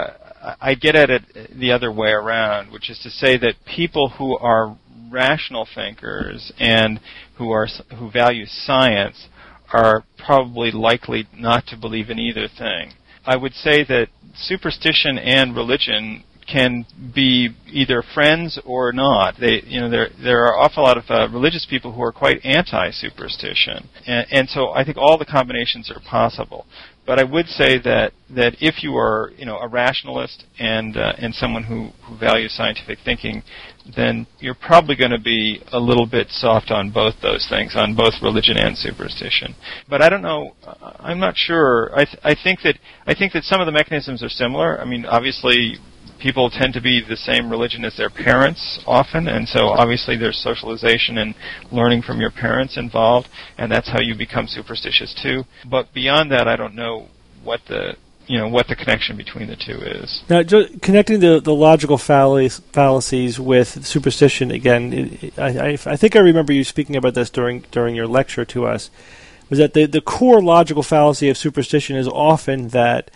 I get at it the other way around, which is to say that people who are rational thinkers and who value science are probably likely not to believe in either thing. I would say that superstition and religion can be either friends or not. There are an awful lot of religious people who are quite anti-superstition, and so I think all the combinations are possible. But I would say that if you are a rationalist and someone who values scientific thinking, then you're probably going to be a little bit soft on both those things, on both religion and superstition. But I don't know. I'm not sure. I think that some of the mechanisms are similar. I mean, obviously, people tend to be the same religion as their parents often, and so obviously there's socialization and learning from your parents involved, and that's how you become superstitious too. But beyond that, I don't know what the connection between the two is. Now, connecting the logical fallacies with superstition again, I think I remember you speaking about this during your lecture to us, was that the core logical fallacy of superstition is often that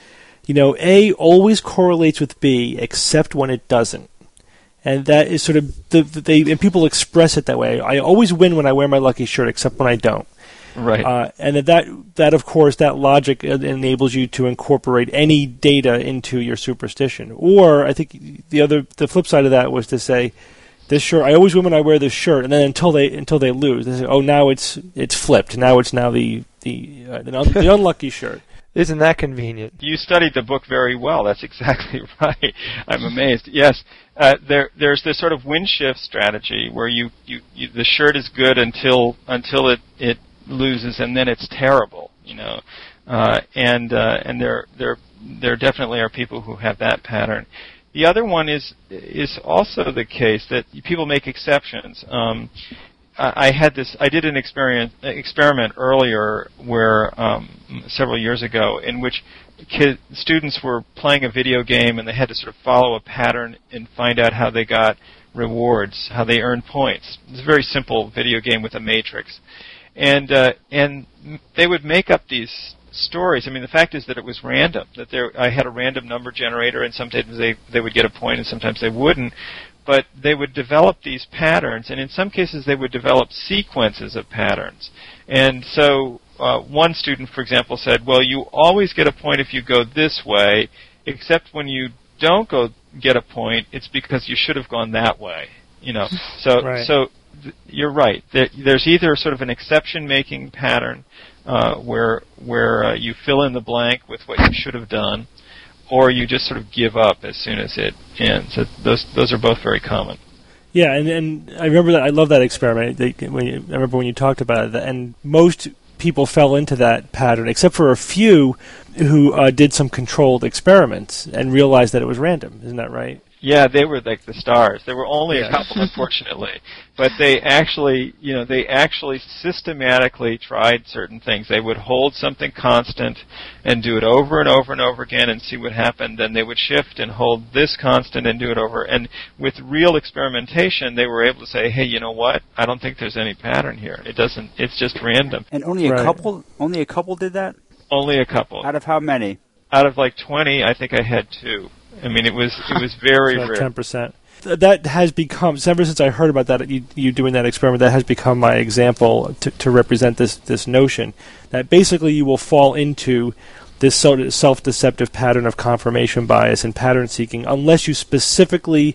A always correlates with B except when it doesn't. And that is sort of, and people express it that way. I always win when I wear my lucky shirt except when I don't. Right. And that of course, that logic enables you to incorporate any data into your superstition. Or I think the flip side of that was to say, this shirt, I always win when I wear this shirt, and then until they lose, they say, oh, now it's flipped. Now it's the unlucky shirt. Isn't that convenient? You studied the book very well. That's exactly right. I'm amazed. Yes, there's this sort of wind shift strategy where you the shirt is good until it loses, and then it's terrible. And there definitely are people who have that pattern. The other one is also the case that people make exceptions. I did an experiment earlier where several years ago in which students were playing a video game and they had to sort of follow a pattern and find out how they got rewards, how they earned points. It's a very simple video game with a matrix. And they would make up these stories. I mean, the fact is that it was random, that I had a random number generator, and sometimes they would get a point and sometimes they wouldn't. but they would develop these patterns, and in some cases they would develop sequences of patterns. And so one student, for example, said, well, you always get a point if you go this way, except when you don't get a point, it's because you should have gone that way. So you're right. There's either sort of an exception-making pattern where you fill in the blank with what you should have done, or you just sort of give up as soon as it ends. So those are both very common. Yeah, and I remember that. I love that experiment. I remember when you talked about it, and most people fell into that pattern, except for a few who did some controlled experiments and realized that it was random. Isn't that right? Yeah, they were like the stars. There were only a couple, unfortunately, but they actually systematically tried certain things. They would hold something constant and do it over and over and over again and see what happened. Then they would shift and hold this constant and do it over. And with real experimentation, they were able to say, "Hey, you know what? I don't think there's any pattern here. It's just random." And only a couple did that? Only a couple. Out of how many? Out of like 20, I think I had 2. I mean, it was very rare. 10%. That has become, ever since I heard about that, you doing that experiment, that has become my example to represent this notion that basically you will fall into this self-deceptive pattern of confirmation bias and pattern seeking unless you specifically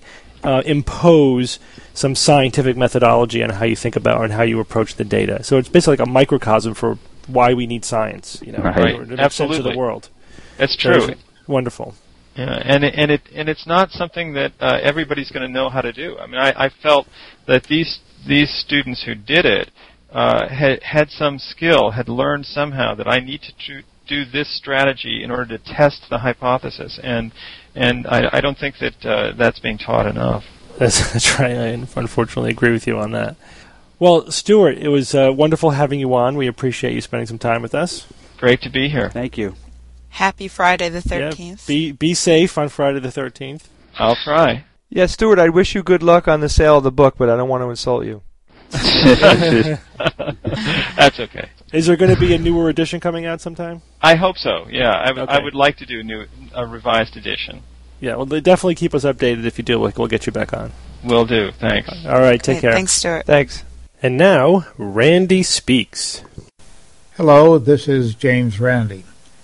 impose some scientific methodology on how you think about and how you approach the data. So it's basically like a microcosm for why we need science, right. to make sense of the world. That's true. Wonderful. Yeah, and it's not something that everybody's going to know how to do. I mean, I felt that these students who did it had some skill, had learned somehow that I need to do this strategy in order to test the hypothesis, and I don't think that that's being taught enough. That's right. I unfortunately agree with you on that. Well, Stuart, it was wonderful having you on. We appreciate you spending some time with us. Great to be here. Thank you. Happy Friday the 13th. Yeah, be safe on Friday the 13th. I'll try. Yeah, Stuart, I wish you good luck on the sale of the book, but I don't want to insult you. That's okay. Is there going to be a newer edition coming out sometime? I hope so, yeah. Okay. I would like to do a revised edition. Yeah, well, definitely keep us updated. If you do, we'll get you back on. Will do. Thanks. All right, take care. Thanks, Stuart. Thanks. And now, Randy speaks. Hello, this is James Randi.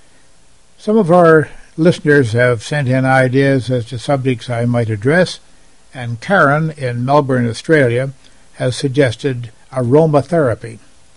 Some of our listeners have sent in ideas as to subjects I might address, and Karen in Melbourne, Australia, has suggested aromatherapy.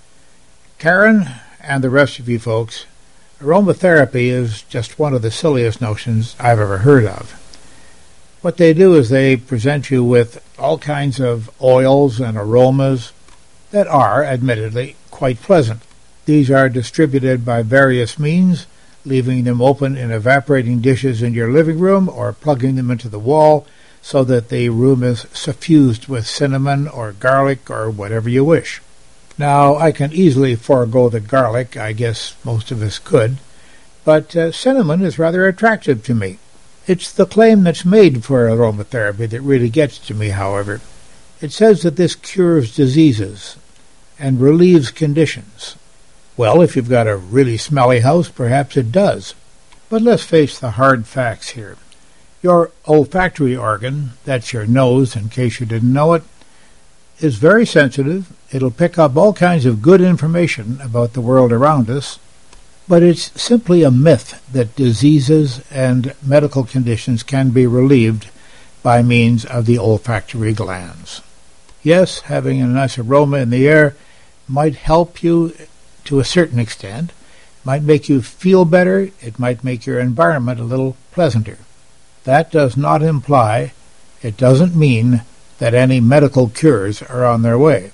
Karen and the rest of you folks, aromatherapy is just one of the silliest notions I've ever heard of. What they do is they present you with all kinds of oils and aromas that are, admittedly, quite pleasant. These are distributed by various means, leaving them open in evaporating dishes in your living room or plugging them into the wall so that the room is suffused with cinnamon or garlic or whatever you wish. Now, I can easily forego the garlic, I guess most of us could, but cinnamon is rather attractive to me. It's the claim that's made for aromatherapy that really gets to me, however. It says that this cures diseases and relieves conditions. Well, if you've got a really smelly house, perhaps it does. But let's face the hard facts here. Your olfactory organ, that's your nose in case you didn't know it, is very sensitive. It'll pick up all kinds of good information about the world around us, but it's simply a myth that diseases and medical conditions can be relieved by means of the olfactory glands. Yes, having a nice aroma in the air might help you to a certain extent, might make you feel better, it might make your environment a little pleasanter. That does not imply, it doesn't mean, that any medical cures are on their way.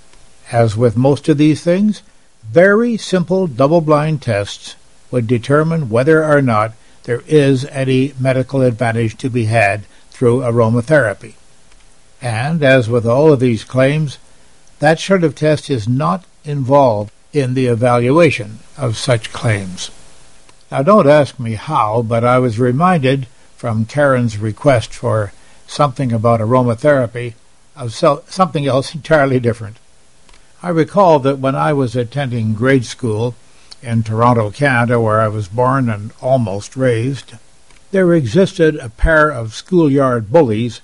As with most of these things, very simple double-blind tests would determine whether or not there is any medical advantage to be had through aromatherapy. And, as with all of these claims, that sort of test is not involved in the evaluation of such claims. Now, don't ask me how, but I was reminded from Karen's request for something about aromatherapy of something else entirely different. I recall that when I was attending grade school in Toronto, Canada, where I was born and almost raised, there existed a pair of schoolyard bullies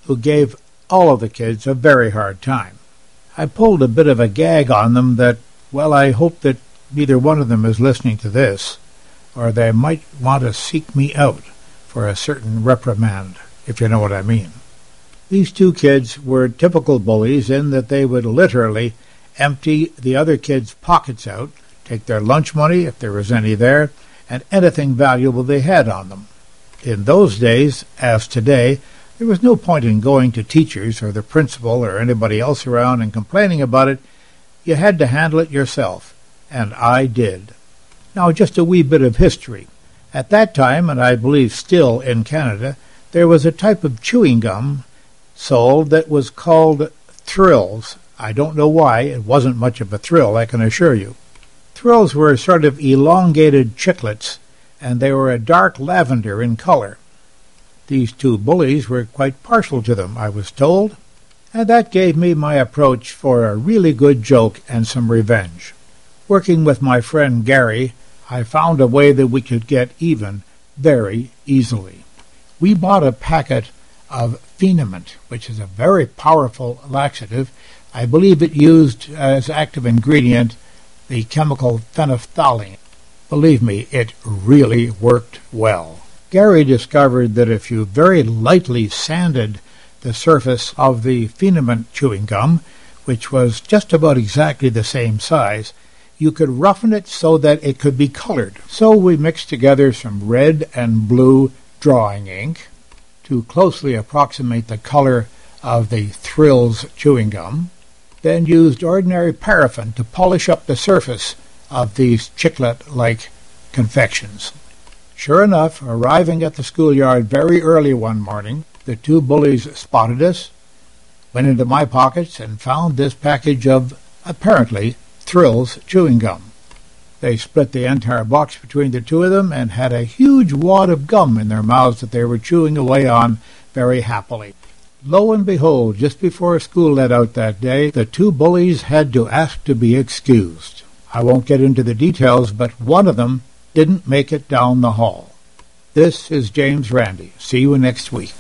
who gave all of the kids a very hard time. I pulled a bit of a gag on them that, well, I hope that neither one of them is listening to this, or they might want to seek me out for a certain reprimand, if you know what I mean. These two kids were typical bullies in that they would literally empty the other kids' pockets out, take their lunch money, if there was any there, and anything valuable they had on them. In those days, as today, there was no point in going to teachers or the principal or anybody else around and complaining about it. You had to handle it yourself, and I did. Now, just a wee bit of history. At that time, and I believe still in Canada, there was a type of chewing gum sold that was called Thrills. I don't know why. It wasn't much of a thrill, I can assure you. Thrills were sort of elongated chiclets, and they were a dark lavender in color. These two bullies were quite partial to them, I was told, and that gave me my approach for a really good joke and some revenge. Working with my friend Gary, I found a way that we could get even very easily. We bought a packet of Phenamint, which is a very powerful laxative. I believe it used as active ingredient the chemical phenolphthalein. Believe me, it really worked well. Gary discovered that if you very lightly sanded the surface of the Phenamint chewing gum, which was just about exactly the same size, you could roughen it so that it could be colored. So we mixed together some red and blue drawing ink to closely approximate the color of the Thrills chewing gum, then used ordinary paraffin to polish up the surface of these chiclet-like confections. Sure enough, arriving at the schoolyard very early one morning, the two bullies spotted us, went into my pockets, and found this package of, apparently, Thrills chewing gum. They split the entire box between the two of them and had a huge wad of gum in their mouths that they were chewing away on very happily. Lo and behold, just before school let out that day, the two bullies had to ask to be excused. I won't get into the details, but one of them didn't make it down the hall. This is James Randi. See you next week.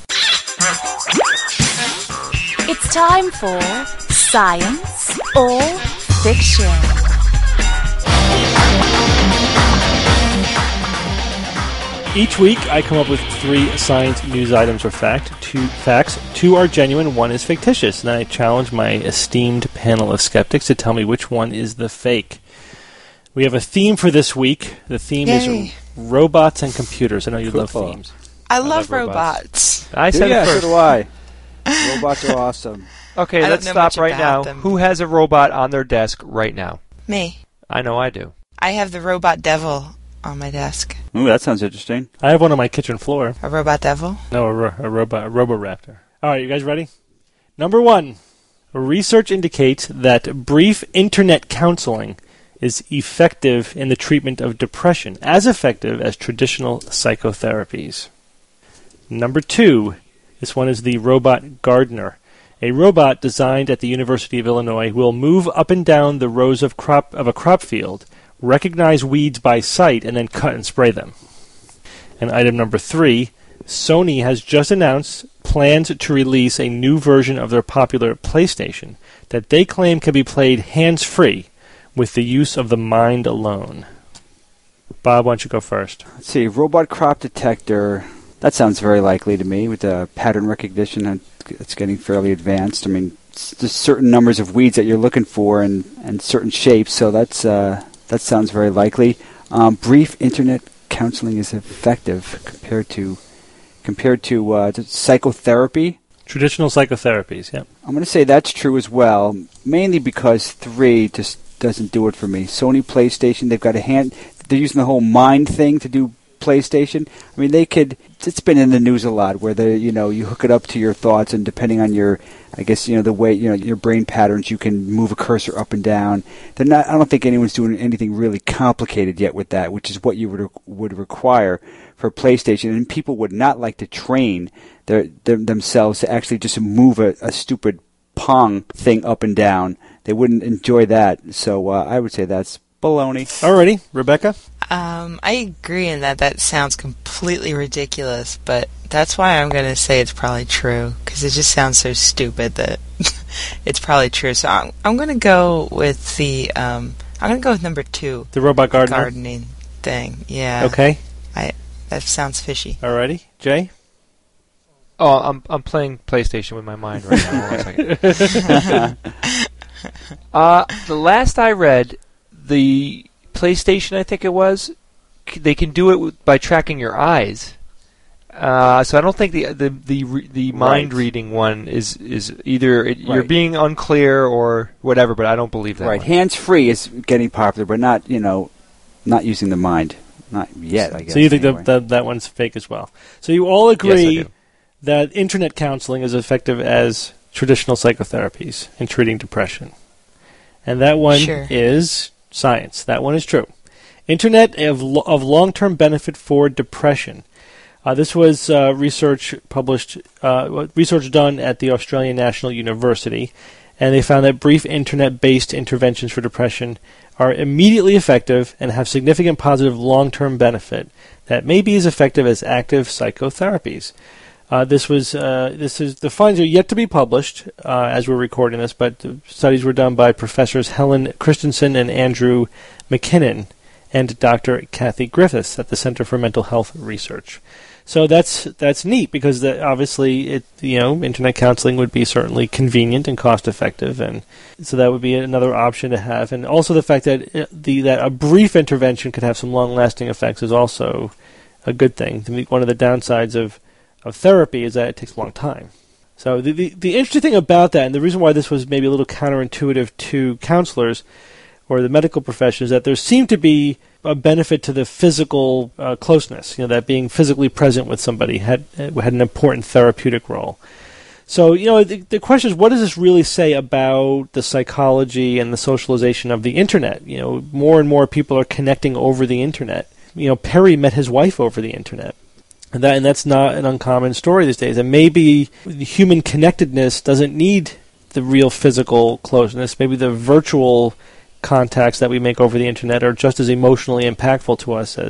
It's time for Science or Fiction. Each week, I come up with 3 science news items or facts. 2 are genuine, 1 is fictitious, and I challenge my esteemed panel of skeptics to tell me which one is the fake. We have a theme for this week. The theme is robots and computers. I know you love themes. I love robots. I said it first. So do I. Robots are awesome. Okay, let's stop right now. Who has a robot on their desk right now? Me. I know I do. I have the robot devil on my desk. Ooh, that sounds interesting. I have one on my kitchen floor. A robot devil? No, a Roboraptor. All right, you guys ready? Number 1. Research indicates that brief internet counseling is effective in the treatment of depression, as effective as traditional psychotherapies. Number 2. This one is the robot gardener. A robot designed at the University of Illinois will move up and down the rows of a crop field, recognize weeds by sight, and then cut and spray them. And item number 3, Sony has just announced plans to release a new version of their popular PlayStation that they claim can be played hands-free with the use of the mind alone. Bob, why don't you go first? Let's see, robot crop detector. That sounds very likely to me with the pattern recognition. It's getting fairly advanced. I mean, there's certain numbers of weeds that you're looking for and certain shapes, so that sounds very likely. Brief internet counseling is effective compared to psychotherapy. Traditional psychotherapies, yep. I'm going to say that's true as well, mainly because 3 just doesn't do it for me. Sony PlayStation, they're using the whole mind thing to do PlayStation. I mean, it's been in the news a lot where you hook it up to your thoughts, and depending on your, I guess, the way, your brain patterns, you can move a cursor up and down. I don't think anyone's doing anything really complicated yet with that, which is what you would require for PlayStation, and people would not like to train themselves to actually just move a stupid Pong thing up and down. They wouldn't enjoy that. So I would say that's Baloney. Alrighty, Rebecca? I agree in that sounds completely ridiculous, but that's why I'm going to say it's probably true, because it just sounds so stupid that it's probably true. So I'm going to go with number 2. The robot gardener? Gardening thing, yeah. Okay. That sounds fishy. Alrighty. Jay? Oh, I'm playing PlayStation with my mind right now. 1 second. The last I read, the PlayStation, I think it was, they can do it by tracking your eyes. So I don't think the mind reading one is either you're being unclear or whatever, but I don't believe that. Right, one. hands free is getting popular, but not using the mind, not yet. I guess. So you think anyway. that one's fake as well? So you all agree Yes, I do. that internet counseling is effective as traditional psychotherapies in treating depression, and that one is science. That one is true. Internet of long-term benefit for depression. This was research done at the Australian National University, and they found that brief internet-based interventions for depression are immediately effective and have significant positive long-term benefit that may be as effective as active psychotherapies. The findings are yet to be published as we're recording this, but the studies were done by Professors Helen Christensen and Andrew McKinnon and Dr. Kathy Griffiths at the Center for Mental Health Research. So that's neat because obviously internet counseling would be certainly convenient and cost effective, and so that would be another option to have. And also the fact that that a brief intervention could have some long lasting effects is also a good thing. One of the downsides of therapy is that it takes a long time. So the interesting thing about that, and the reason why this was maybe a little counterintuitive to counselors or the medical profession, is that there seemed to be a benefit to the physical closeness. That being physically present with somebody had an important therapeutic role. So the question is, what does this really say about the psychology and the socialization of the internet? More and more people are connecting over the internet. Perry met his wife over the internet. And that's not an uncommon story these days. And maybe human connectedness doesn't need the real physical closeness. Maybe the virtual contacts that we make over the internet are just as emotionally impactful to us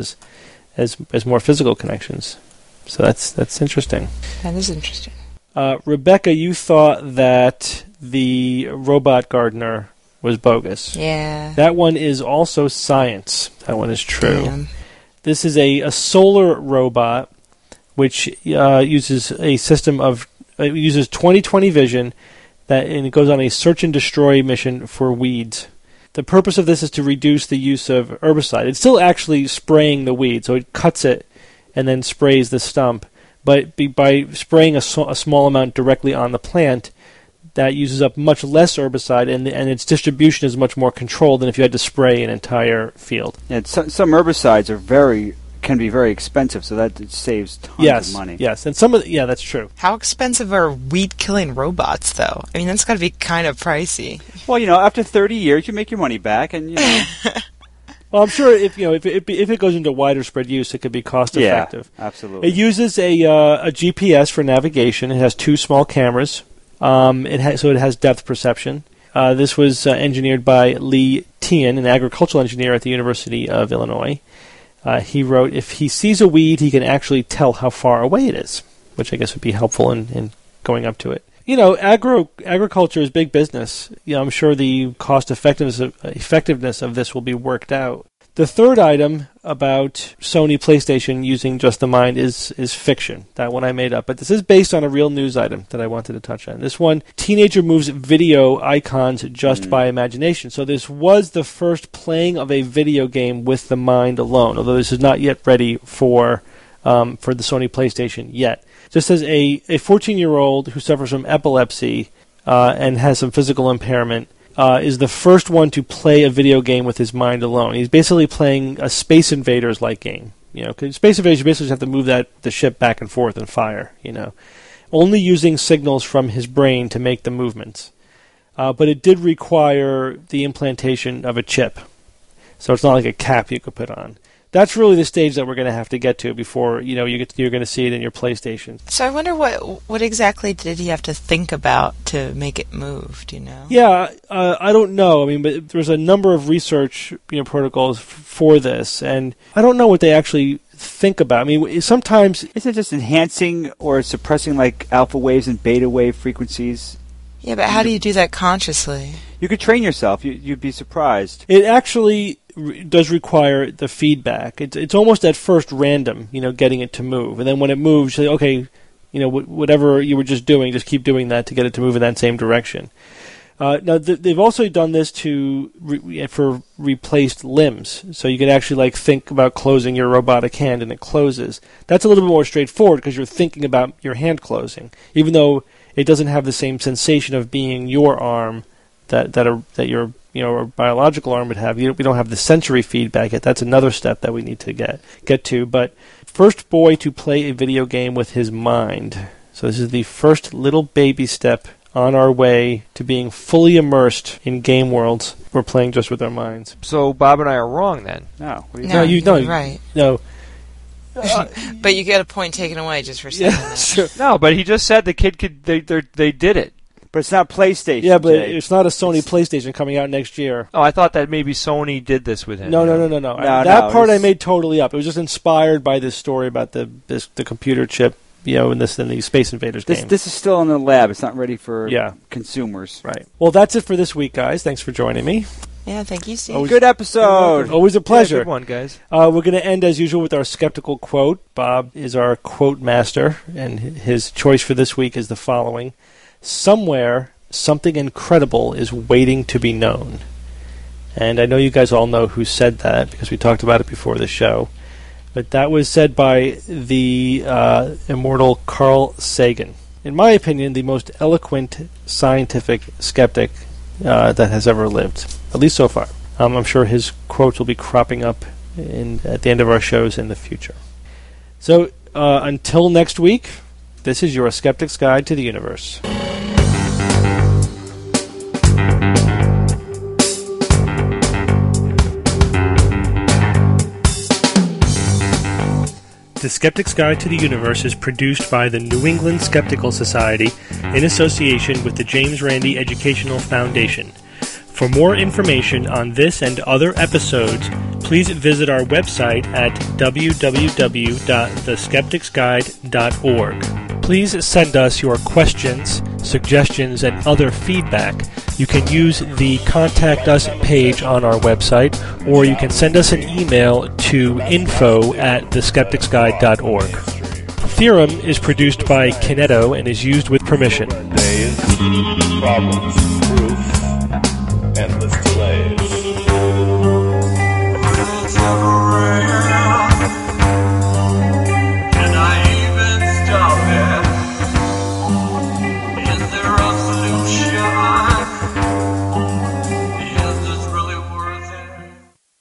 as more physical connections. So that's interesting. That is interesting. Rebecca, you thought that the robot gardener was bogus. Yeah. That one is also science. That one is true. Damn. This is a solar robot which uses a system of uses 20/20 vision and it goes on a search and destroy mission for weeds. The purpose of this is to reduce the use of herbicide. It's still actually spraying the weed, so it cuts it and then sprays the stump. But by spraying a small amount directly on the plant, that uses up much less herbicide, and its distribution is much more controlled than if you had to spray an entire field. And some herbicides can be very expensive, so that it saves tons of money. Yes, and that's true. How expensive are weed-killing robots, though? I mean, that's got to be kind of pricey. Well, after 30 years, you make your money back, and Well, I'm sure if it goes into wider spread use, it could be cost effective. Yeah, absolutely. It uses a GPS for navigation. It has 2 small cameras. It has depth perception. This was engineered by Lee Tian, an agricultural engineer at the University of Illinois. He wrote, if he sees a weed, he can actually tell how far away it is, which I guess would be helpful in going up to it. Agriculture is big business. I'm sure the cost effectiveness of this will be worked out. The third item about Sony PlayStation using just the mind is fiction. That one I made up. But this is based on a real news item that I wanted to touch on. This one, teenager moves video icons just by imagination. So this was the first playing of a video game with the mind alone, although this is not yet ready for the Sony PlayStation yet. Just as a 14-year-old who suffers from epilepsy and has some physical impairment is the first one to play a video game with his mind alone. He's basically playing a Space Invaders-like game. 'Cause Space Invaders, you basically have to move the ship back and forth and fire. Only using signals from his brain to make the movements. But it did require the implantation of a chip, so it's not like a cap you could put on. that's really the stage that we're going to have to get to before you're going to see it in your PlayStation. So I wonder what exactly did he have to think about to make it move? Do you know? Yeah, I don't know. I mean, but there's a number of research protocols for this, and I don't know what they actually think about. I mean, sometimes isn't it just enhancing or suppressing like alpha waves and beta wave frequencies? Yeah, but how do you do that consciously? You could train yourself. You'd be surprised. It actually does require the feedback. It's almost at first random, getting it to move, and then when it moves, you say, okay, whatever you were just doing, just keep doing that to get it to move in that same direction. Now, they've also done this for replaced limbs. So you can actually think about closing your robotic hand and it closes. That's a little bit more straightforward because you're thinking about your hand closing, even though it doesn't have the same sensation of being your arm that your a biological arm would have. We don't have the sensory feedback yet. That's another step that we need to get to. But first boy to play a video game with his mind. So this is the first little baby step on our way to being fully immersed in game worlds. We're playing just with our minds. So Bob and I are wrong then. No, you're right. No. But you get a point taken away just for saying that. Sure. No, but he just said the kid could. They did it. But it's not PlayStation. Yeah, but Jay. it's not a Sony PlayStation coming out next year. Oh, I thought that maybe Sony did this with him. No. That part I made totally up. It was just inspired by this story about the computer chip, in the Space Invaders game. This is still in the lab. It's not ready for consumers. Right. Well, that's it for this week, guys. Thanks for joining me. Yeah, thank you, Steve. Good episode. Always a pleasure. Yeah, good one, guys. We're going to end, as usual, with our skeptical quote. Bob is our quote master, and his choice for this week is the following. Somewhere, something incredible is waiting to be known. And I know you guys all know who said that, because we talked about it before the show. But that was said by the immortal Carl Sagan. In my opinion, the most eloquent scientific skeptic that has ever lived, at least so far. I'm sure his quotes will be cropping up at the end of our shows in the future. So, until next week, this is your Skeptic's Guide to the Universe. The Skeptic's Guide to the Universe is produced by the New England Skeptical Society in association with the James Randi Educational Foundation. For more information on this and other episodes, please visit our website at www.theskepticsguide.org. Please send us your questions, suggestions, and other feedback. You can use the Contact Us page on our website, or you can send us an email to info@theskepticsguide.org. Theorem is produced by Kineto and is used with permission. Days, problems, proof, endless delays.